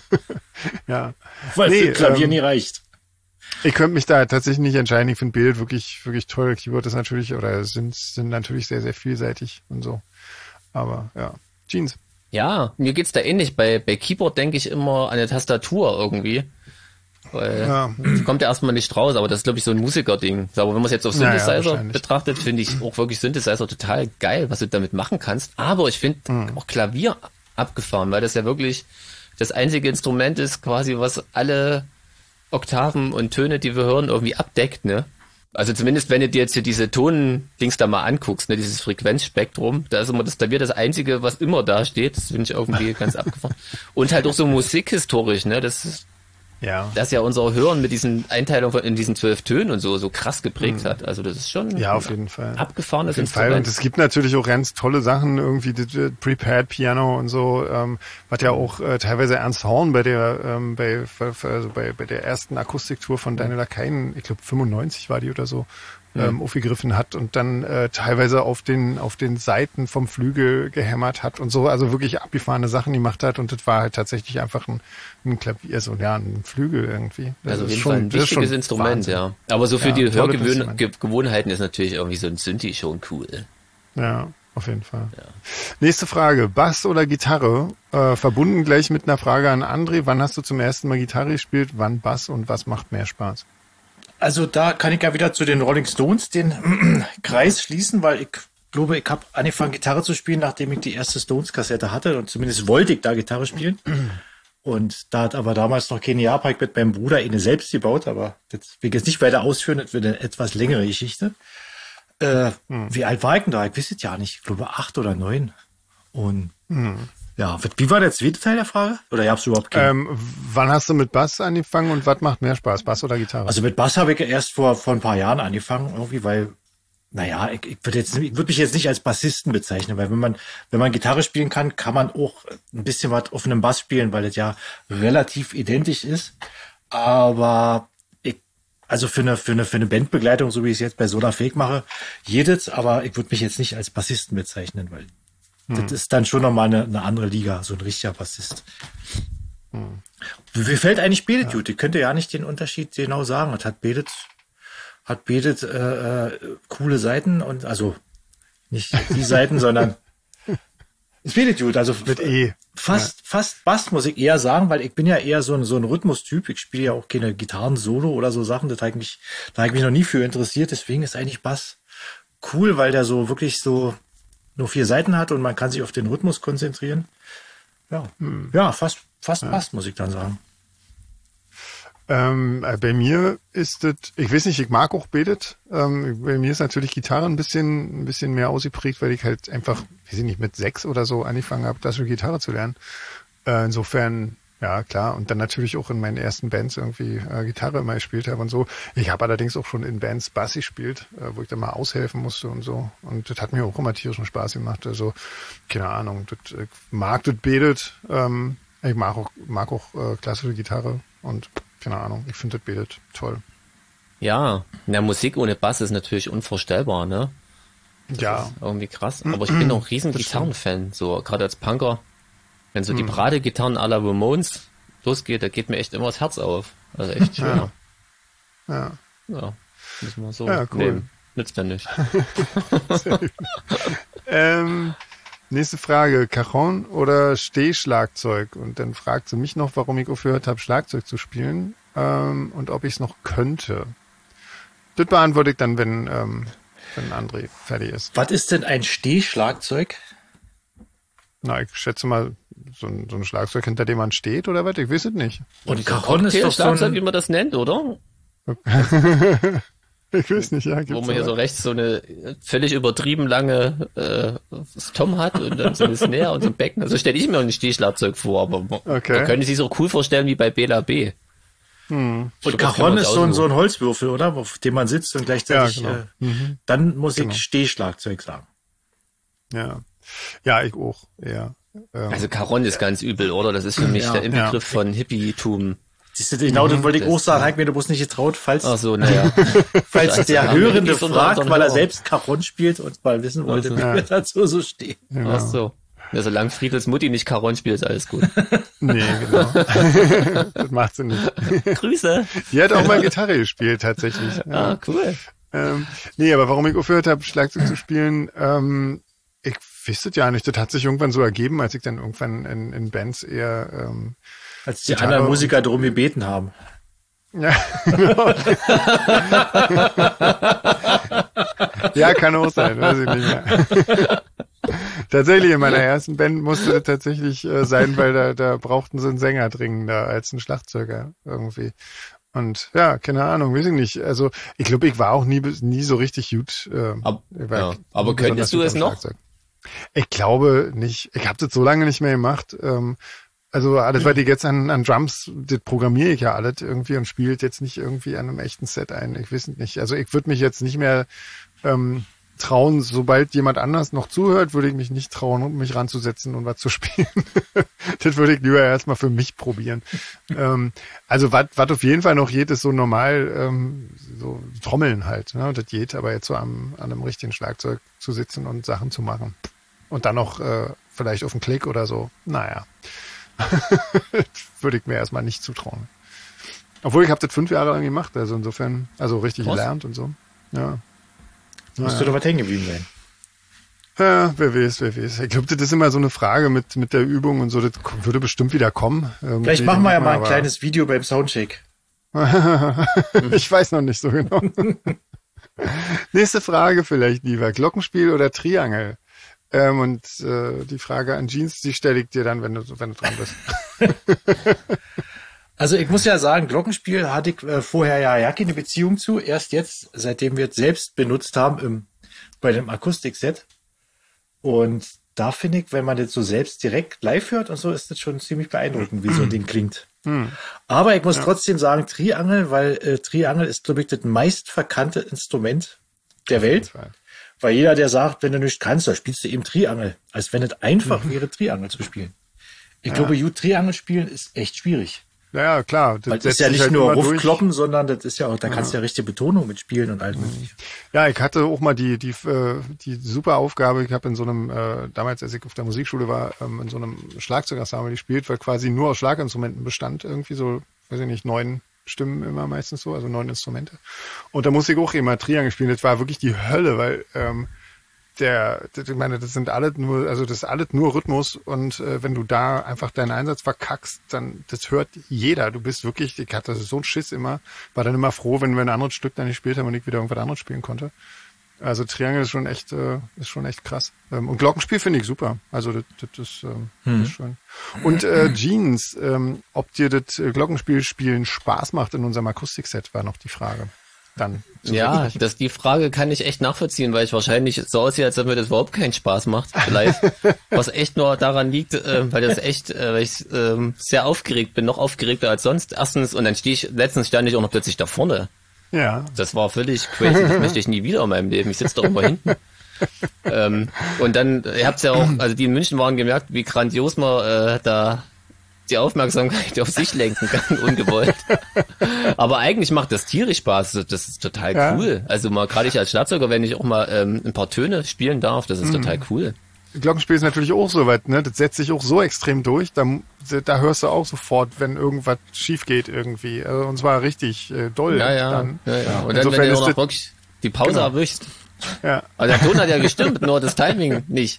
ja. Weil nee, für Klavier ähm, nie reicht. Ich könnte mich da tatsächlich nicht entscheiden. Ich finde Bild wirklich, wirklich toll. Keyboard ist natürlich, oder sind, sind natürlich sehr, sehr vielseitig und so. Aber ja, Jeans. Ja, mir geht's da ähnlich. Bei, bei Keyboard denke ich immer an eine Tastatur irgendwie. Weil Ja. das kommt ja erstmal nicht raus, aber das ist, glaube ich, so ein Musikerding. Aber wenn man es jetzt auf Ja, ja, Synthesizer wahrscheinlich. betrachtet, finde ich auch wirklich Synthesizer total geil, was du damit machen kannst. Aber ich finde Mhm. auch Klavier abgefahren, weil das ja wirklich das einzige Instrument ist, quasi, was alle Oktaven und Töne, die wir hören, irgendwie abdeckt, ne? Also zumindest, wenn du dir jetzt hier diese Ton-Dings da mal anguckst, ne, dieses Frequenzspektrum, da ist immer das Klavier das Einzige, was immer da steht. Das finde ich irgendwie ganz abgefahren. Und halt auch so musikhistorisch, ne? Das ist, Ja. das ja unser Hören mit diesen Einteilungen von- in diesen zwölf Tönen und so, so krass geprägt hat. Also das ist schon Ja, auf jeden Fall. ein abgefahrenes Auf jeden Fall. Instrument. Und es gibt natürlich auch ganz tolle Sachen, irgendwie die, die Prepared Piano und so, ähm, was ja auch äh, teilweise Ernst Horn bei der ähm, bei, also bei bei der ersten Akustiktour von Daniel Lakaien, ich glaube fünfundneunzig war die oder so, ähm, aufgegriffen hat und dann äh, teilweise auf den auf den Seiten vom Flügel gehämmert hat und so, also wirklich abgefahrene Sachen gemacht hat und das war halt tatsächlich einfach ein, ein Klavier, also ja, ein Flügel irgendwie. Das Also auf ist jeden schon- Fall ein das ist wichtiges schon Instrument, Wahnsinn. ja. Aber so für Ja, die tolles Instrument. Hörgewohnheiten ist natürlich irgendwie so ein Synthi schon cool. Ja, auf jeden Fall. Nächste Frage. Bass oder Gitarre? Äh, verbunden gleich mit einer Frage an André. Wann hast du zum ersten Mal Gitarre gespielt? Wann Bass und was macht mehr Spaß? Also da kann ich ja wieder zu den Rolling Stones den Kreis schließen, weil ich glaube, ich habe angefangen Gitarre zu spielen, nachdem ich die erste Stones-Kassette hatte und zumindest wollte ich da Gitarre spielen. Und da hat aber damals noch keine Jahrpark mit meinem Bruder eine selbst gebaut, aber das will ich jetzt nicht weiter ausführen, das wird eine etwas längere Geschichte. Äh, Wie alt war ich denn da? Ich weiß es ja nicht. Ich glaube acht oder neun. Und ja, wie war der zweite Teil der Frage? Oder gab's überhaupt keinen? Ähm, wann hast du mit Bass angefangen und was macht mehr Spaß? Bass oder Gitarre? Also mit Bass habe ich ja erst vor, vor ein paar Jahren angefangen, irgendwie, weil, naja, ich, ich würde jetzt, ich würde mich jetzt nicht als Bassisten bezeichnen, weil wenn man, wenn man Gitarre spielen kann, kann man auch ein bisschen was auf einem Bass spielen, weil das ja relativ identisch ist. Aber ich, also für eine, für eine, für eine Bandbegleitung, so wie ich es jetzt bei Soda Fake mache, jedes, aber ich würde mich jetzt nicht als Bassisten bezeichnen, weil das ist dann schon nochmal eine, eine andere Liga, so ein richtiger Bassist. Wie wie fällt eigentlich Bedet gut? Ich könnte ja nicht den Unterschied genau sagen. Das hat Bedet, hat Bedet äh, äh, coole Seiten und also nicht die Seiten, sondern es Bedet gut. Also Mit E. Fast, fast Bass muss ich eher sagen, weil ich bin ja eher so ein, so ein Rhythmustyp. Ich spiele ja auch keine Gitarren-Solo oder so Sachen. Das habe ich mich, da habe ich mich noch nie für interessiert. Deswegen ist eigentlich Bass cool, weil der so wirklich so nur vier Seiten hat und man kann sich auf den Rhythmus konzentrieren. Ja, ja, fast, fast Bass, muss ich dann sagen. Ähm, äh, bei mir ist das, ich weiß nicht, ich mag auch Bedet. Ähm, bei mir ist natürlich Gitarre ein bisschen, ein bisschen mehr ausgeprägt, weil ich halt einfach, weiß ich nicht, mit sechs oder so angefangen habe, das schon Gitarre zu lernen. Äh, insofern, ja klar, und dann natürlich auch in meinen ersten Bands irgendwie äh, Gitarre immer gespielt habe und so. Ich habe allerdings auch schon in Bands Bass gespielt, äh, wo ich dann mal aushelfen musste und so. Und das hat mir auch immer tierischen Spaß gemacht. Also, keine Ahnung, das, ich mag das Bedet. Ähm, ich mag auch, mag auch äh, klassische Gitarre und keine Ahnung, ich finde das Bedet toll. Ja, na, Musik ohne Bass ist natürlich unvorstellbar, ne? Ja, Irgendwie krass. Aber ich bin auch ein riesen Gitarrenfan, so gerade als Punker. Wenn so die Brategitarren à la Ramones losgeht, da geht mir echt immer das Herz auf. Also echt schön. Ja, ja. ja müssen wir so Ja, cool. nehmen. Nützt ja nicht. Ähm, nächste Frage, Cajon oder Stehschlagzeug? Und dann fragt sie mich noch, warum ich aufgehört habe, Schlagzeug zu spielen ähm, und ob ich es noch könnte. Das beantworte ich dann, wenn, ähm, wenn André fertig ist. Was ist denn ein Stehschlagzeug? Na, ich schätze mal, so ein, so ein Schlagzeug, hinter dem man steht oder was? Ich weiß es nicht. Und Cajon ist doch so Schlagzeug, wie ein, man das nennt, oder? Ich weiß nicht, ja. Wo Gibt's man hier aber. so rechts so eine völlig übertrieben lange äh, Tom hat und dann so eine Snare und so ein Becken. Also stelle ich mir ein Stehschlagzeug vor, aber man, Okay. man könnte sich so cool vorstellen wie bei Bela B. und das kann Cajon man ist sich so ein, aussuchen. so ein Holzwürfel, oder? Auf dem man sitzt und gleichzeitig, Ja, genau. äh, dann muss ich Genau. Stehschlagzeug sagen. Ja. Ja, ich auch, ja. Ähm, Also Caron ist ganz übel, oder? Das ist für mich Ja. der Inbegriff von Hippie-Tum. Siehst du, genau, das wollte ich das- auch sagen, hat mir du bloß nicht getraut, falls, Ach so, naja. falls Scheiße, der haben wir Hörende die so fragt, unseren weil er Hörer? selbst Cajon spielt und mal wissen wollte, Also, wie ja. wir dazu so stehen. genau. Ach so. Ja, solange Friedels Mutti nicht Caron spielt, ist alles gut. Nee, genau. Das macht sie nicht. Grüße. Die hat auch mal Gitarre gespielt, tatsächlich. Ja. Ah, cool. Ähm, nee, aber warum ich aufgehört habe, Schlagzeug zu spielen, ähm, ich wüsste ja nicht. Das hat sich irgendwann so ergeben, als ich dann irgendwann in, in Bands eher... Ähm, als die Gitarre anderen Musiker drum gebeten haben. Ja, genau. Ja, kann auch sein, weiß ich nicht mehr. Tatsächlich, in meiner ersten Band musste das tatsächlich äh, sein, weil da, da brauchten sie einen Sänger dringender als einen Schlagzeuger irgendwie. Und ja, keine Ahnung, weiß ich nicht. Also ich glaube, ich war auch nie nie so richtig gut. Äh, Ab, ja. Aber könntest du es noch? Ich glaube nicht. Ich habe das so lange nicht mehr gemacht. Ähm, Also alles, was ich jetzt an, an Drums, das programmiere ich ja alles irgendwie und spielt jetzt nicht irgendwie an einem echten Set ein. Ich weiß nicht. Also ich würde mich jetzt nicht mehr ähm, trauen, sobald jemand anders noch zuhört, würde ich mich nicht trauen, mich ranzusetzen und was zu spielen. Das würde ich lieber erstmal für mich probieren. ähm, also was was auf jeden Fall noch geht, ist so normal, ähm, so Trommeln halt. Ne? Das geht, aber jetzt so am, an einem richtigen Schlagzeug zu sitzen und Sachen zu machen. Und dann noch äh, vielleicht auf einen Klick oder so. Naja. Würde ich mir erstmal nicht zutrauen. Obwohl ich habe das fünf Jahre lang gemacht, also insofern, also richtig Was? gelernt und so. Ja. Musst naja. du da was hängen geblieben sein? Ja, wer weiß, wer weiß. Ich glaube, das ist immer so eine Frage mit mit der Übung und so, das würde bestimmt wieder kommen. Irgendwie. Vielleicht machen wir ja mal ein kleines Video beim Soundcheck. Ich weiß noch nicht so genau. Nächste Frage vielleicht lieber. Glockenspiel oder Triangel? Ähm, und äh, die Frage an Jeans, die stelle ich dir dann, wenn du, wenn du dran bist. Also ich muss ja sagen, Glockenspiel hatte ich äh, vorher ja, ja keine Beziehung zu. Erst jetzt, seitdem wir es selbst benutzt haben im, bei dem Akustikset. Und da finde ich, wenn man das so selbst direkt live hört und so, ist das schon ziemlich beeindruckend, wie so ein Ding klingt. Hm. Aber ich muss ja. trotzdem sagen, Triangel, weil äh, Triangel ist, glaube ich, das meistverkannte Instrument der Auf Welt. Weil jeder, der sagt, wenn du nicht kannst, dann spielst du eben Triangel. Als wenn es einfach mhm. wäre, Triangel zu spielen. Ich ja. glaube, gut Triangel spielen ist echt schwierig. Ja, ja klar. Das, das ist ja nicht halt nur Rufkloppen, sondern das ist ja auch, da kannst du ja. ja richtige Betonung mitspielen und all mögliche. Ja, ich hatte auch mal die, die, die super Aufgabe, ich habe in so einem, äh, damals, als ich auf der Musikschule war, ähm, in so einem Schlagzeugensemble gespielt, weil quasi nur aus Schlaginstrumenten bestand, irgendwie so, weiß ich nicht, neun Stimmen immer meistens so, also neun Instrumente. Und da musste ich auch immer Triangel spielen. Das war wirklich die Hölle, weil ähm, der, das, ich meine, das sind alle nur, also das ist alles nur Rhythmus und äh, wenn du da einfach deinen Einsatz verkackst, dann das hört jeder. Du bist wirklich, ich hatte so einen Schiss immer, war dann immer froh, wenn wir ein anderes Stück dann nicht gespielt haben und ich wieder irgendwas anderes spielen konnte. Also Triangel ist schon echt, äh, ist schon echt krass. Ähm, und Glockenspiel finde ich super. Also das, das, ist, ähm, hm. das ist schön. Und äh, Jeans, ähm, ob dir das Glockenspiel-Spielen Spaß macht in unserem Akustikset, war noch die Frage. Dann. Ja, das, die Frage kann ich echt nachvollziehen, weil ich wahrscheinlich so aussehe, als ob mir das überhaupt keinen Spaß macht. Live. Was echt nur daran liegt, äh, weil das echt, äh, weil ich äh, sehr aufgeregt bin, noch aufgeregter als sonst. Erstens, und dann stehe ich, letztens stand ich auch noch plötzlich da vorne. Ja. Das war völlig crazy. Das möchte ich nie wieder in meinem Leben. Ich sitze doch immer hinten. ähm, und dann, ihr habt's ja auch, also die in München waren gemerkt, wie grandios man äh, da die Aufmerksamkeit auf sich lenken kann, ungewollt. Aber eigentlich macht das tierisch Spaß. Das ist total ja. cool. Also mal gerade ich als Schlagzeuger, wenn ich auch mal ähm, ein paar Töne spielen darf, das ist mhm. total cool. Glockenspiel ist natürlich auch so weit, ne? Das setzt sich auch so extrem durch. Da, da hörst du auch sofort, wenn irgendwas schief geht irgendwie. Also, und zwar richtig äh, doll. Ja, ja. Dann. ja, ja. Und dann, wenn du auch noch wirklich die Pause genau. erwischst. Ja. Also der Ton hat ja gestimmt, nur das Timing nicht.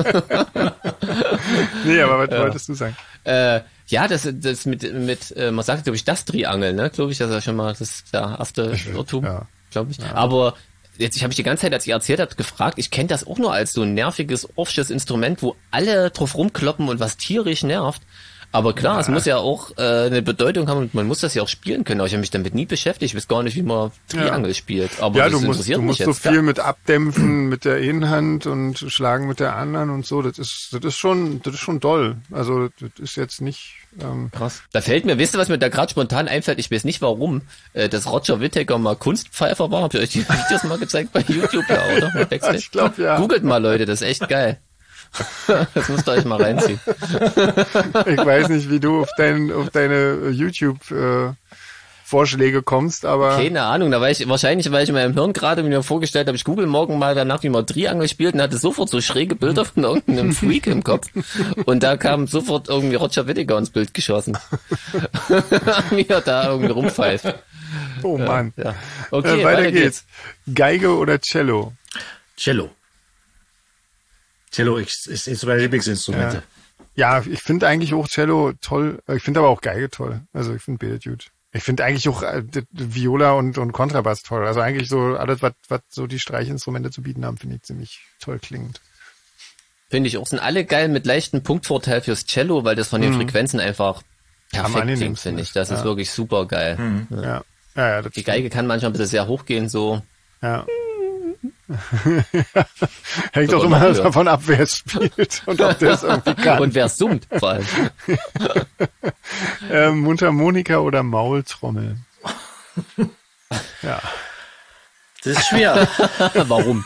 Nee, aber was ja. wolltest du sagen? Äh, ja, das, das mit, mit äh, man sagt, glaube ich, das Triangel, ne? Glaube ich, das ist ja schon mal das der erste Irrtum, ja. glaube ich. Ja. Aber jetzt, ich habe mich die ganze Zeit, als ihr erzählt habt, gefragt, ich kenne das auch nur als so ein nerviges, offsches Instrument, wo alle drauf rumkloppen und was tierisch nervt. Aber klar, ja. es muss ja auch äh, eine Bedeutung haben und man muss das ja auch spielen können. Aber ich habe mich damit nie beschäftigt. Ich weiß gar nicht, wie man Triangel ja. spielt. Aber ja, das du musst, interessiert du musst mich so jetzt. viel mit abdämpfen mit der einen Hand und schlagen mit der anderen und so. Das ist, das ist schon, das ist schon doll. Also das ist jetzt nicht ähm krass. Da fällt mir, wisst ihr, was mir da gerade spontan einfällt? Ich weiß nicht warum, äh, dass Roger Whittaker mal Kunstpfeifer war. Habt ihr euch die Videos mal gezeigt bei YouTube, ja, oder? Mal Backstage? Ich glaube ja. Googelt mal, Leute, das ist echt geil. Das müsst ihr euch mal reinziehen. Ich weiß nicht, wie du auf, dein, auf deine YouTube äh, Vorschläge kommst, aber... Keine Ahnung, da war ich, wahrscheinlich, weil ich in meinem Hirn gerade mir vorgestellt habe, ich google morgen mal danach, wie man Triangle spielt und hatte sofort so schräge Bilder von irgendeinem Freak im Kopf. Und da kam sofort irgendwie Roger Whittaker ins Bild geschossen. Wie er da irgendwie rumpfeift. Oh Mann. Ja. Okay, äh, weiter, weiter geht's. geht's. Geige oder Cello? Cello. Cello ist, ist, ist meine Lieblingsinstrumente. Ja, ja, ich finde eigentlich auch Cello toll. Ich finde aber auch Geige toll. Also ich finde beide gut. Ich finde eigentlich auch äh, Viola und, und Kontrabass toll. Also eigentlich so alles, was was so die Streichinstrumente zu bieten haben, finde ich ziemlich toll klingend. Finde ich auch. Sind alle geil mit leichten Punktvorteil fürs Cello, weil das von den mhm. Frequenzen einfach perfekt klingt, finde ich. Das ja. ist wirklich super geil. Mhm. Ja. Ja. Ja, ja, das die Geige kann manchmal ein bisschen sehr hoch gehen, so. Ja. Hängt doch immer davon ab, wer es spielt und ob der es irgendwie kann. Und wer es summt, vor allem. ähm, Mundharmonika oder Maultrommel? Ja. Das ist schwer. Warum?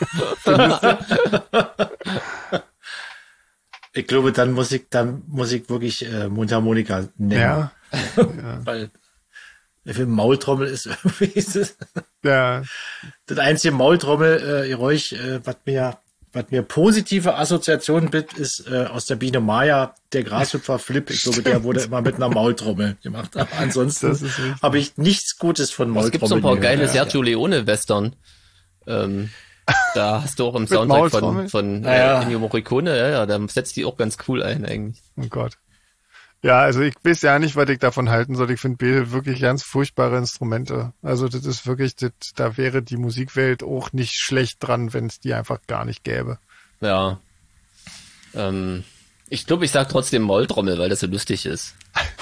Ich glaube, dann muss ich, dann muss ich wirklich äh, Mundharmonika nennen. Ja. ja. Weil für Maultrommel ist irgendwie das, ja. das einzige Maultrommel-Geräusch, äh, äh, was mir, was mir positive Assoziationen bietet, ist äh, aus der Biene Maya der Grashüpfer Flip. Ich glaube, der wurde immer mit einer Maultrommel gemacht. Aber ansonsten habe ich nichts Gutes von Maultrommeln. Es gibt so ein paar geile Sergio Leone-Western. Ähm, da hast du auch im Soundtrack von, von äh, ja. Ennio Morricone, ja, ja, da setzt die auch ganz cool ein eigentlich. Oh Gott. Ja, also ich weiß ja nicht, was ich davon halten soll. Ich finde Beatles wirklich ganz furchtbare Instrumente. Also das ist wirklich, das, da wäre die Musikwelt auch nicht schlecht dran, wenn es die einfach gar nicht gäbe. Ja. Ähm, ich glaube, ich sag trotzdem Maultrommel, weil das so lustig ist.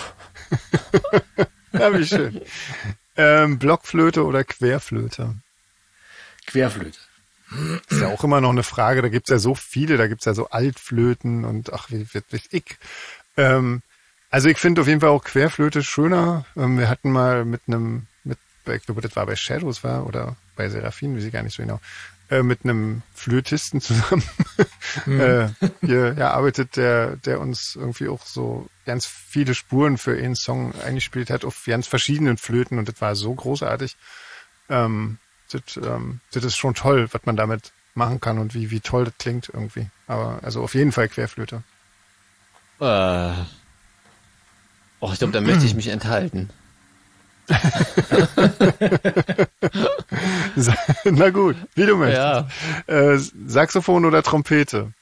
Ja, wie schön. Ähm, Blockflöte oder Querflöte? Querflöte. Ist ja auch immer noch eine Frage. Da gibt's ja so viele. Da gibt's ja so Altflöten und ach, wie wird ich. Ähm, Also ich finde auf jeden Fall auch Querflöte schöner. Ähm, wir hatten mal mit einem, mit, ich glaube, das war bei Shadows war oder bei Seraphim, weiß ich gar nicht so genau, äh, mit einem Flötisten zusammen mhm. äh, hier ja, arbeitet, der, der uns irgendwie auch so ganz viele Spuren für einen Song eingespielt hat auf ganz verschiedenen Flöten und das war so großartig. Ähm, das, ähm, das ist schon toll, was man damit machen kann und wie, wie toll das klingt irgendwie. Aber also auf jeden Fall Querflöte. Äh. Oh, ich glaube, da möchte ich mich enthalten. Na gut, wie du möchtest. Ja. Äh, Saxophon oder Trompete?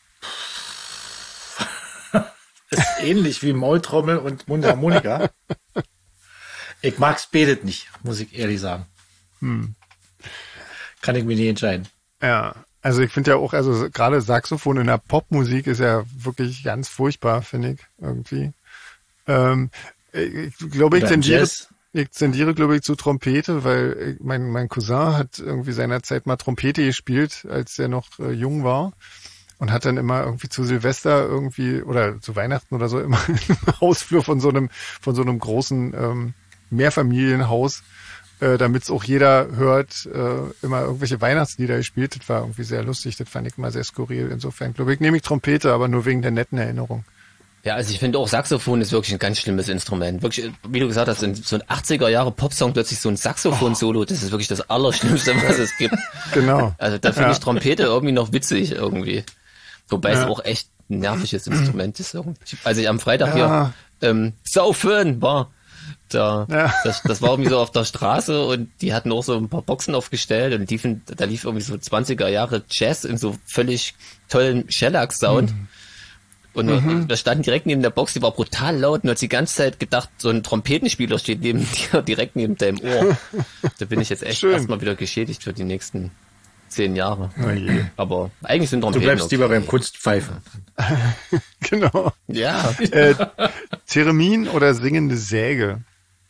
Das ist ähnlich wie Maultrommel und Mundharmonika. Ich mag's betet nicht, muss ich ehrlich sagen. Hm. Kann ich mir nicht entscheiden. Ja, also ich finde ja auch, also gerade Saxophon in der Popmusik ist ja wirklich ganz furchtbar, finde ich, irgendwie. Ähm, ich glaube, ich tendiere, ich tendiere, glaube ich, zu Trompete, weil mein, mein Cousin hat irgendwie seinerzeit mal Trompete gespielt, als er noch äh, jung war und hat dann immer irgendwie zu Silvester irgendwie oder zu Weihnachten oder so immer im Hausflur von so einem, von so einem großen ähm, Mehrfamilienhaus, äh, damit es auch jeder hört, äh, immer irgendwelche Weihnachtslieder gespielt. Das war irgendwie sehr lustig, das fand ich immer sehr skurril. Insofern, glaube ich, nehme ich Trompete, aber nur wegen der netten Erinnerung. Ja, also ich finde auch, Saxophon ist wirklich ein ganz schlimmes Instrument. Wirklich, wie du gesagt hast, in so ein achtziger Jahre Popsong plötzlich so ein Saxophon-Solo, das ist wirklich das Allerschlimmste, was es gibt. Genau. Also da finde ja. ich Trompete irgendwie noch witzig irgendwie. Wobei ja. es auch echt ein nerviges Instrument ist. Als ich am Freitag ja. hier ähm, saufen war, da, ja. das, das war irgendwie so auf der Straße und die hatten auch so ein paar Boxen aufgestellt und die find, da lief irgendwie so zwanziger Jahre Jazz in so völlig tollen Shellac-Sound. Mhm. Und mhm. wir standen direkt neben der Box, die war brutal laut und du hast die ganze Zeit gedacht, so ein Trompetenspieler steht neben dir, direkt neben deinem Ohr. Da bin ich jetzt echt erstmal wieder geschädigt für die nächsten zehn Jahre. Oh je. Aber eigentlich sind Trompeten Du bleibst okay. lieber beim Kunstpfeifen. Genau. Ja. Äh, Theremin oder singende Säge?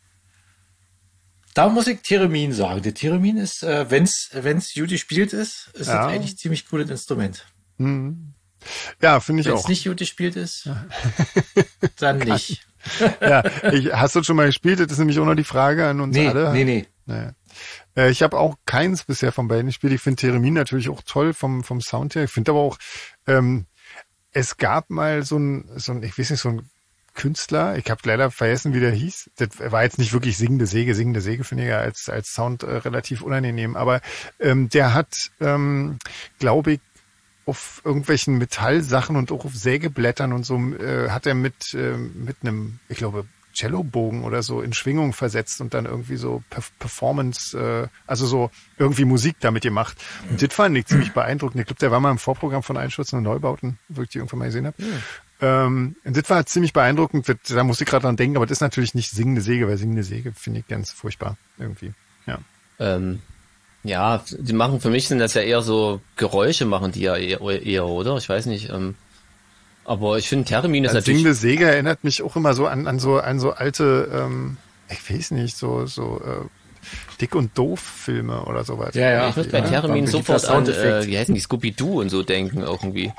Da muss ich Theremin sagen. Der Theremin ist, äh, wenn's, wenn's gut gespielt ist, ist ja. das eigentlich ziemlich cooles Instrument. Mhm. Ja, finde ich Wenn's auch. Wenn es nicht gut gespielt ist, dann nicht. Ja, ich, hast du schon mal gespielt? Das ist nämlich auch noch die Frage an uns nee, alle. Nee, nee, naja. äh, Ich habe auch keins bisher von beiden gespielt. Ich finde Theremin natürlich auch toll vom vom Sound her. Ich finde aber auch, ähm, es gab mal so ein, so ein, ich weiß nicht, so ein Künstler. Ich habe leider vergessen, wie der hieß. Das war jetzt nicht wirklich singende Säge. Singende Säge finde ich ja als, als Sound äh, relativ unangenehm. Aber ähm, der hat, ähm, glaube ich, auf irgendwelchen Metallsachen und auch auf Sägeblättern und so äh, hat er mit, äh, mit einem, ich glaube, Cellobogen oder so in Schwingung versetzt und dann irgendwie so Perf- Performance, äh, also so irgendwie Musik damit gemacht. Und das fand ich ziemlich beeindruckend. Ich glaube, der war mal im Vorprogramm von Einstürzen und Neubauten, wo ich die irgendwann mal gesehen habe. Mhm. Ähm, und das war ziemlich beeindruckend. Das, da musste ich gerade dran denken, aber das ist natürlich nicht singende Säge, weil singende Säge finde ich ganz furchtbar irgendwie. Ja. Ähm. Ja, die machen, für mich sind das ja eher so Geräusche machen die ja eher, eher oder? Ich weiß nicht. Ähm, aber ich finde, Theremin ist also natürlich... Singende Säge erinnert mich auch immer so an, an so an so alte, ähm, ich weiß nicht, so so äh, Dick und Doof Filme oder sowas. Ja, ja. Ich muss bei ja, Theremin sofort an, äh, wie heißen die, Scooby-Doo und so denken irgendwie.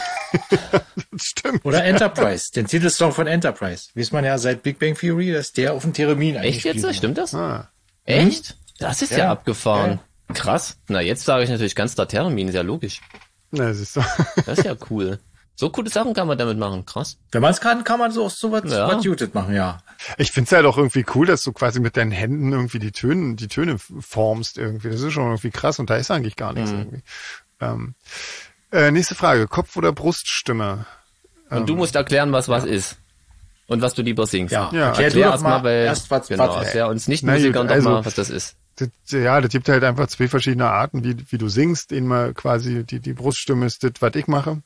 Das stimmt. Oder Enterprise, den Titelsong von Enterprise. Weiß man ja seit Big Bang Theory, dass der auf dem Theremin eigentlich Echt jetzt? spielt. Stimmt das? Ah. Echt? Das ist ja, Ja. abgefahren. Ja. Krass. Na, jetzt sage ich natürlich ganz klar Theremin, ist ja logisch. Na, siehst du. Das ist ja cool. So coole Sachen kann man damit machen, krass. Wenn man es kann, kann man so so was, Ja. was Gutes machen, ja. Ich find's halt auch irgendwie cool, dass du quasi mit deinen Händen irgendwie die Töne, die Töne formst irgendwie. Das ist schon irgendwie krass und da ist eigentlich gar nichts Mhm. irgendwie. Ähm, äh, nächste Frage. Kopf- oder Bruststimme? Und Ähm, du musst erklären, was was ist. Und was du lieber singst. Ja, Ja, erklär du Erklär doch erst mal mal, weil, erst was, genau, was erklär uns nicht Na gut, Musikern doch also- mal, was das ist. Das, ja, das gibt halt einfach zwei verschiedene Arten, wie, wie du singst. Einmal quasi die, die Bruststimme ist das, was ich mache.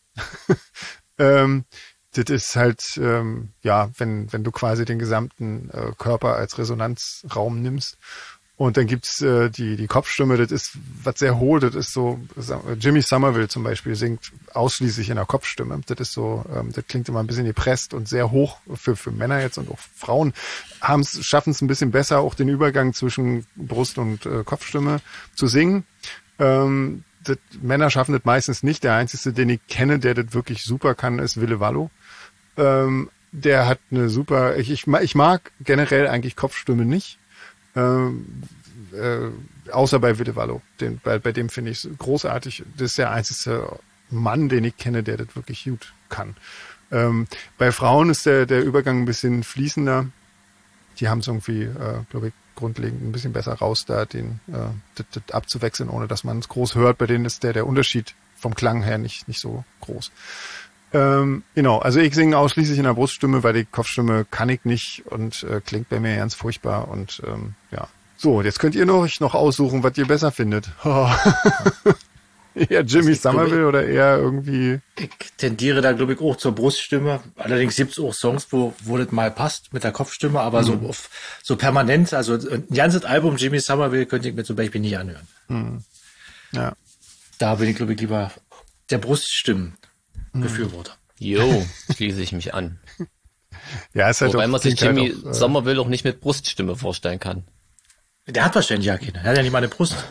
ähm, das ist halt, ähm, ja, wenn, wenn du quasi den gesamten äh, Körper als Resonanzraum nimmst. Und dann gibt's äh, die, die Kopfstimme, das ist was sehr hoch, das ist so, Jimmy Somerville zum Beispiel singt ausschließlich in der Kopfstimme. Das ist so, ähm, das klingt immer ein bisschen gepresst und sehr hoch für, für Männer jetzt und auch Frauen haben's, schaffen es ein bisschen besser, auch den Übergang zwischen Brust- und äh, Kopfstimme zu singen. Ähm, das, Männer schaffen das meistens nicht. Der einzige, den ich kenne, der das wirklich super kann, ist Ville Wallo. Ähm, der hat eine super, ich, ich, ich mag generell eigentlich Kopfstimme nicht. Ähm, äh, außer bei Ville Wallo. Den, bei, bei dem finde ich es großartig. Das ist der einzige Mann, den ich kenne, der das wirklich gut kann. Ähm, bei Frauen ist der, der Übergang ein bisschen fließender. Die haben es irgendwie, äh, glaube ich, grundlegend ein bisschen besser raus, da den äh, das, das abzuwechseln, ohne dass man es groß hört. Bei denen ist der, der Unterschied vom Klang her nicht, nicht so groß. Ähm, genau, also ich singe ausschließlich in der Bruststimme, weil die Kopfstimme kann ich nicht und äh, klingt bei mir ganz furchtbar und ähm, ja. So, jetzt könnt ihr noch, noch aussuchen, was ihr besser findet. Eher Jimmy Das ist, Somerville oder eher irgendwie... Ich tendiere da, glaube ich, auch zur Bruststimme. Allerdings gibt es auch Songs, wo, wo das mal passt mit der Kopfstimme, aber so auf, so permanent, also ein ganzes Album Jimmy Somerville könnte ich mir zum Beispiel nie anhören. Hm. Ja. Da bin ich, glaube ich, lieber der Bruststimmen-Befürworter. Jo, schließe ich mich an. Ja, ist halt Wobei auch, man sich klingt Jimmy halt auch, äh, Somerville auch nicht mit Bruststimme vorstellen kann. Der hat wahrscheinlich ja keine. Er hat ja nicht mal eine Brust.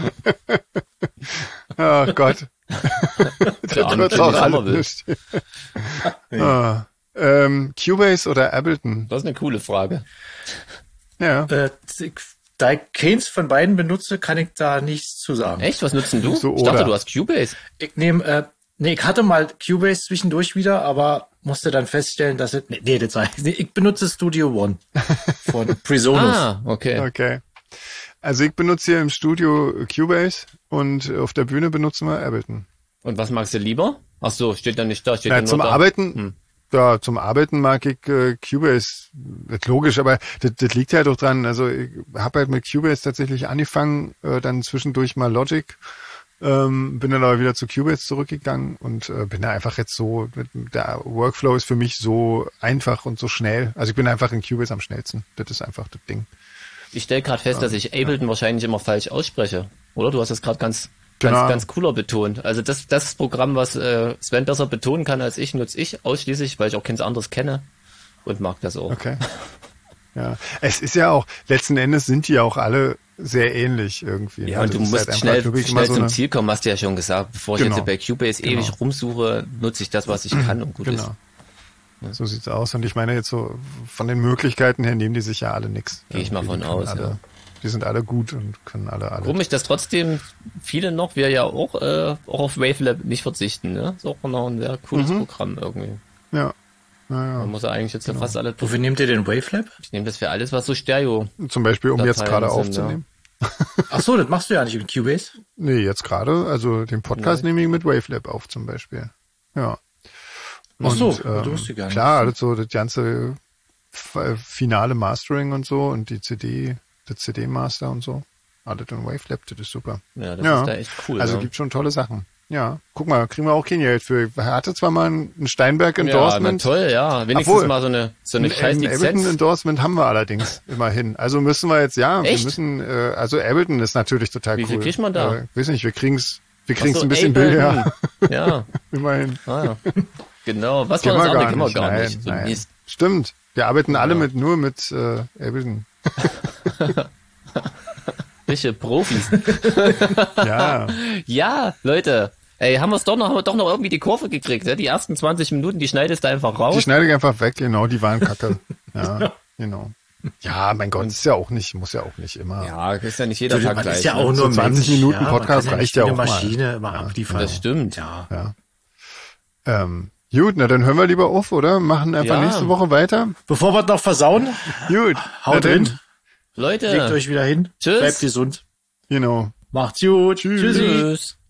Oh Gott. Der arme wird Jimmy auch alles Somerville. nicht. Ah, ähm, Cubase oder Ableton? Das ist eine coole Frage. Ja. Äh, ich, da ich keins von beiden benutze, kann ich da nichts zu sagen. Echt? Was nutzen du? So, ich dachte, oder? du hast Cubase. Ich nehme, äh, nee, ich hatte mal Cubase zwischendurch wieder, aber musste dann feststellen, dass es, nee, nee, das war, nee, ich benutze Studio One von Presonus. Ah, okay. Okay. Also ich benutze hier im Studio Cubase und auf der Bühne benutzen wir Ableton. Und was magst du lieber? Ach so, steht da nicht da, steht Ja, da nur zum da. Arbeiten, Hm. ja, zum Arbeiten mag ich äh, Cubase. Das ist logisch, aber das, das liegt halt auch dran. Also ich habe halt mit Cubase tatsächlich angefangen, äh, dann zwischendurch mal Logic, ähm, bin dann aber wieder zu Cubase zurückgegangen und äh, bin da einfach jetzt so, der Workflow ist für mich so einfach und so schnell. Also ich bin einfach in Cubase am schnellsten. Das ist einfach das Ding. Ich stelle gerade fest, dass ich Ableton wahrscheinlich immer falsch ausspreche. Oder? Du hast das gerade ganz, Genau. ganz, ganz cooler betont. Also das, das Programm, was äh, Sven besser betonen kann als ich, nutze ich ausschließlich, weil ich auch keins anderes kenne und mag das auch. Okay. Ja, es ist ja auch, letzten Endes sind die ja auch alle sehr ähnlich irgendwie. Ja, Also und du es ist musst halt einfach, schnell, glaub ich, schnell immer so zum eine- Ziel kommen, hast du ja schon gesagt. Bevor ich Genau. jetzt bei Cubase Genau. ewig rumsuche, nutze ich das, was ich kann und gut Genau. ist. So sieht's aus. Und ich meine jetzt so, von den Möglichkeiten her nehmen die sich ja alle nix. Gehe ich mal Irgendwie, von die können aus, alle, ja. Die sind alle gut und können alle, alle. Komisch, dass trotzdem viele noch, wir ja auch, äh, auch auf Wavelab nicht verzichten. Ne? Ist auch noch ein sehr cooles Mhm. Programm irgendwie. Ja. Naja. Man muss ja eigentlich jetzt genau. fast alles... Wofür nehmt ihr den Wavelab? Ich nehme das für alles, was so Stereo... Zum Beispiel, um jetzt gerade sind, aufzunehmen. Ja. Ach so, das machst du ja nicht in Cubase? Nee, jetzt gerade. Also den Podcast nee. nehme ich mit Wavelab auf zum Beispiel. Ja. Ach so, und, ähm, du wusstest gar nicht. Klar, das so das ganze finale Mastering und so und die C D, der C D-Master und so. Alles in Wavelab, das ist super. Ja, das ja. ist da echt cool. Also ja. gibt schon tolle Sachen. Ja, guck mal, kriegen wir auch kein Geld für. Er hatte zwar mal ein Steinberg-Endorsement. Ja, toll, ja. Wenigstens Obwohl, mal so eine, so eine scheiß ein Lizenz. Ableton-Endorsement haben wir allerdings immerhin. Also müssen wir jetzt, ja, Echt? wir müssen, äh, also Ableton ist natürlich total Wie cool. viel kriegt man da? Äh, weiß nicht, wir kriegen's, wir kriegen's Ach so, ein bisschen Ableton. billiger. Ja. Immerhin. Ah, ja. Genau. Was war Kennen das wir andere? Kennen wir gar nein, nicht. So nein. Mist. Stimmt. Wir arbeiten alle Ja. mit, nur mit, äh, Ableton. Welche Profis. Ja. Ja, Leute. Ey, haben wir es doch noch, haben wir doch noch irgendwie die Kurve gekriegt, ja? Die ersten zwanzig Minuten, die schneidest du einfach raus. Die schneide ich einfach weg, genau, die waren kacke. Ja, genau. Ja, mein Gott, ist ja auch nicht, muss ja auch nicht immer. Ja, ist ja nicht jeder Du, Tag man gleich. ist ja ne? auch So nur zwanzig Mensch, Minuten ja, man Podcast kann ja reicht nicht ja wie auch eine mal. Maschine immer abliefern. Das stimmt. Ja. Ja. Ähm, gut, na dann hören wir lieber auf, oder? Machen einfach Ja. nächste Woche weiter. Bevor wir es noch versauen, Gut. haut na dann. drin, Leute. legt euch wieder hin, Tschüss. bleibt gesund, Genau. macht's gut, Tschüss. tschüssi. Tschüss.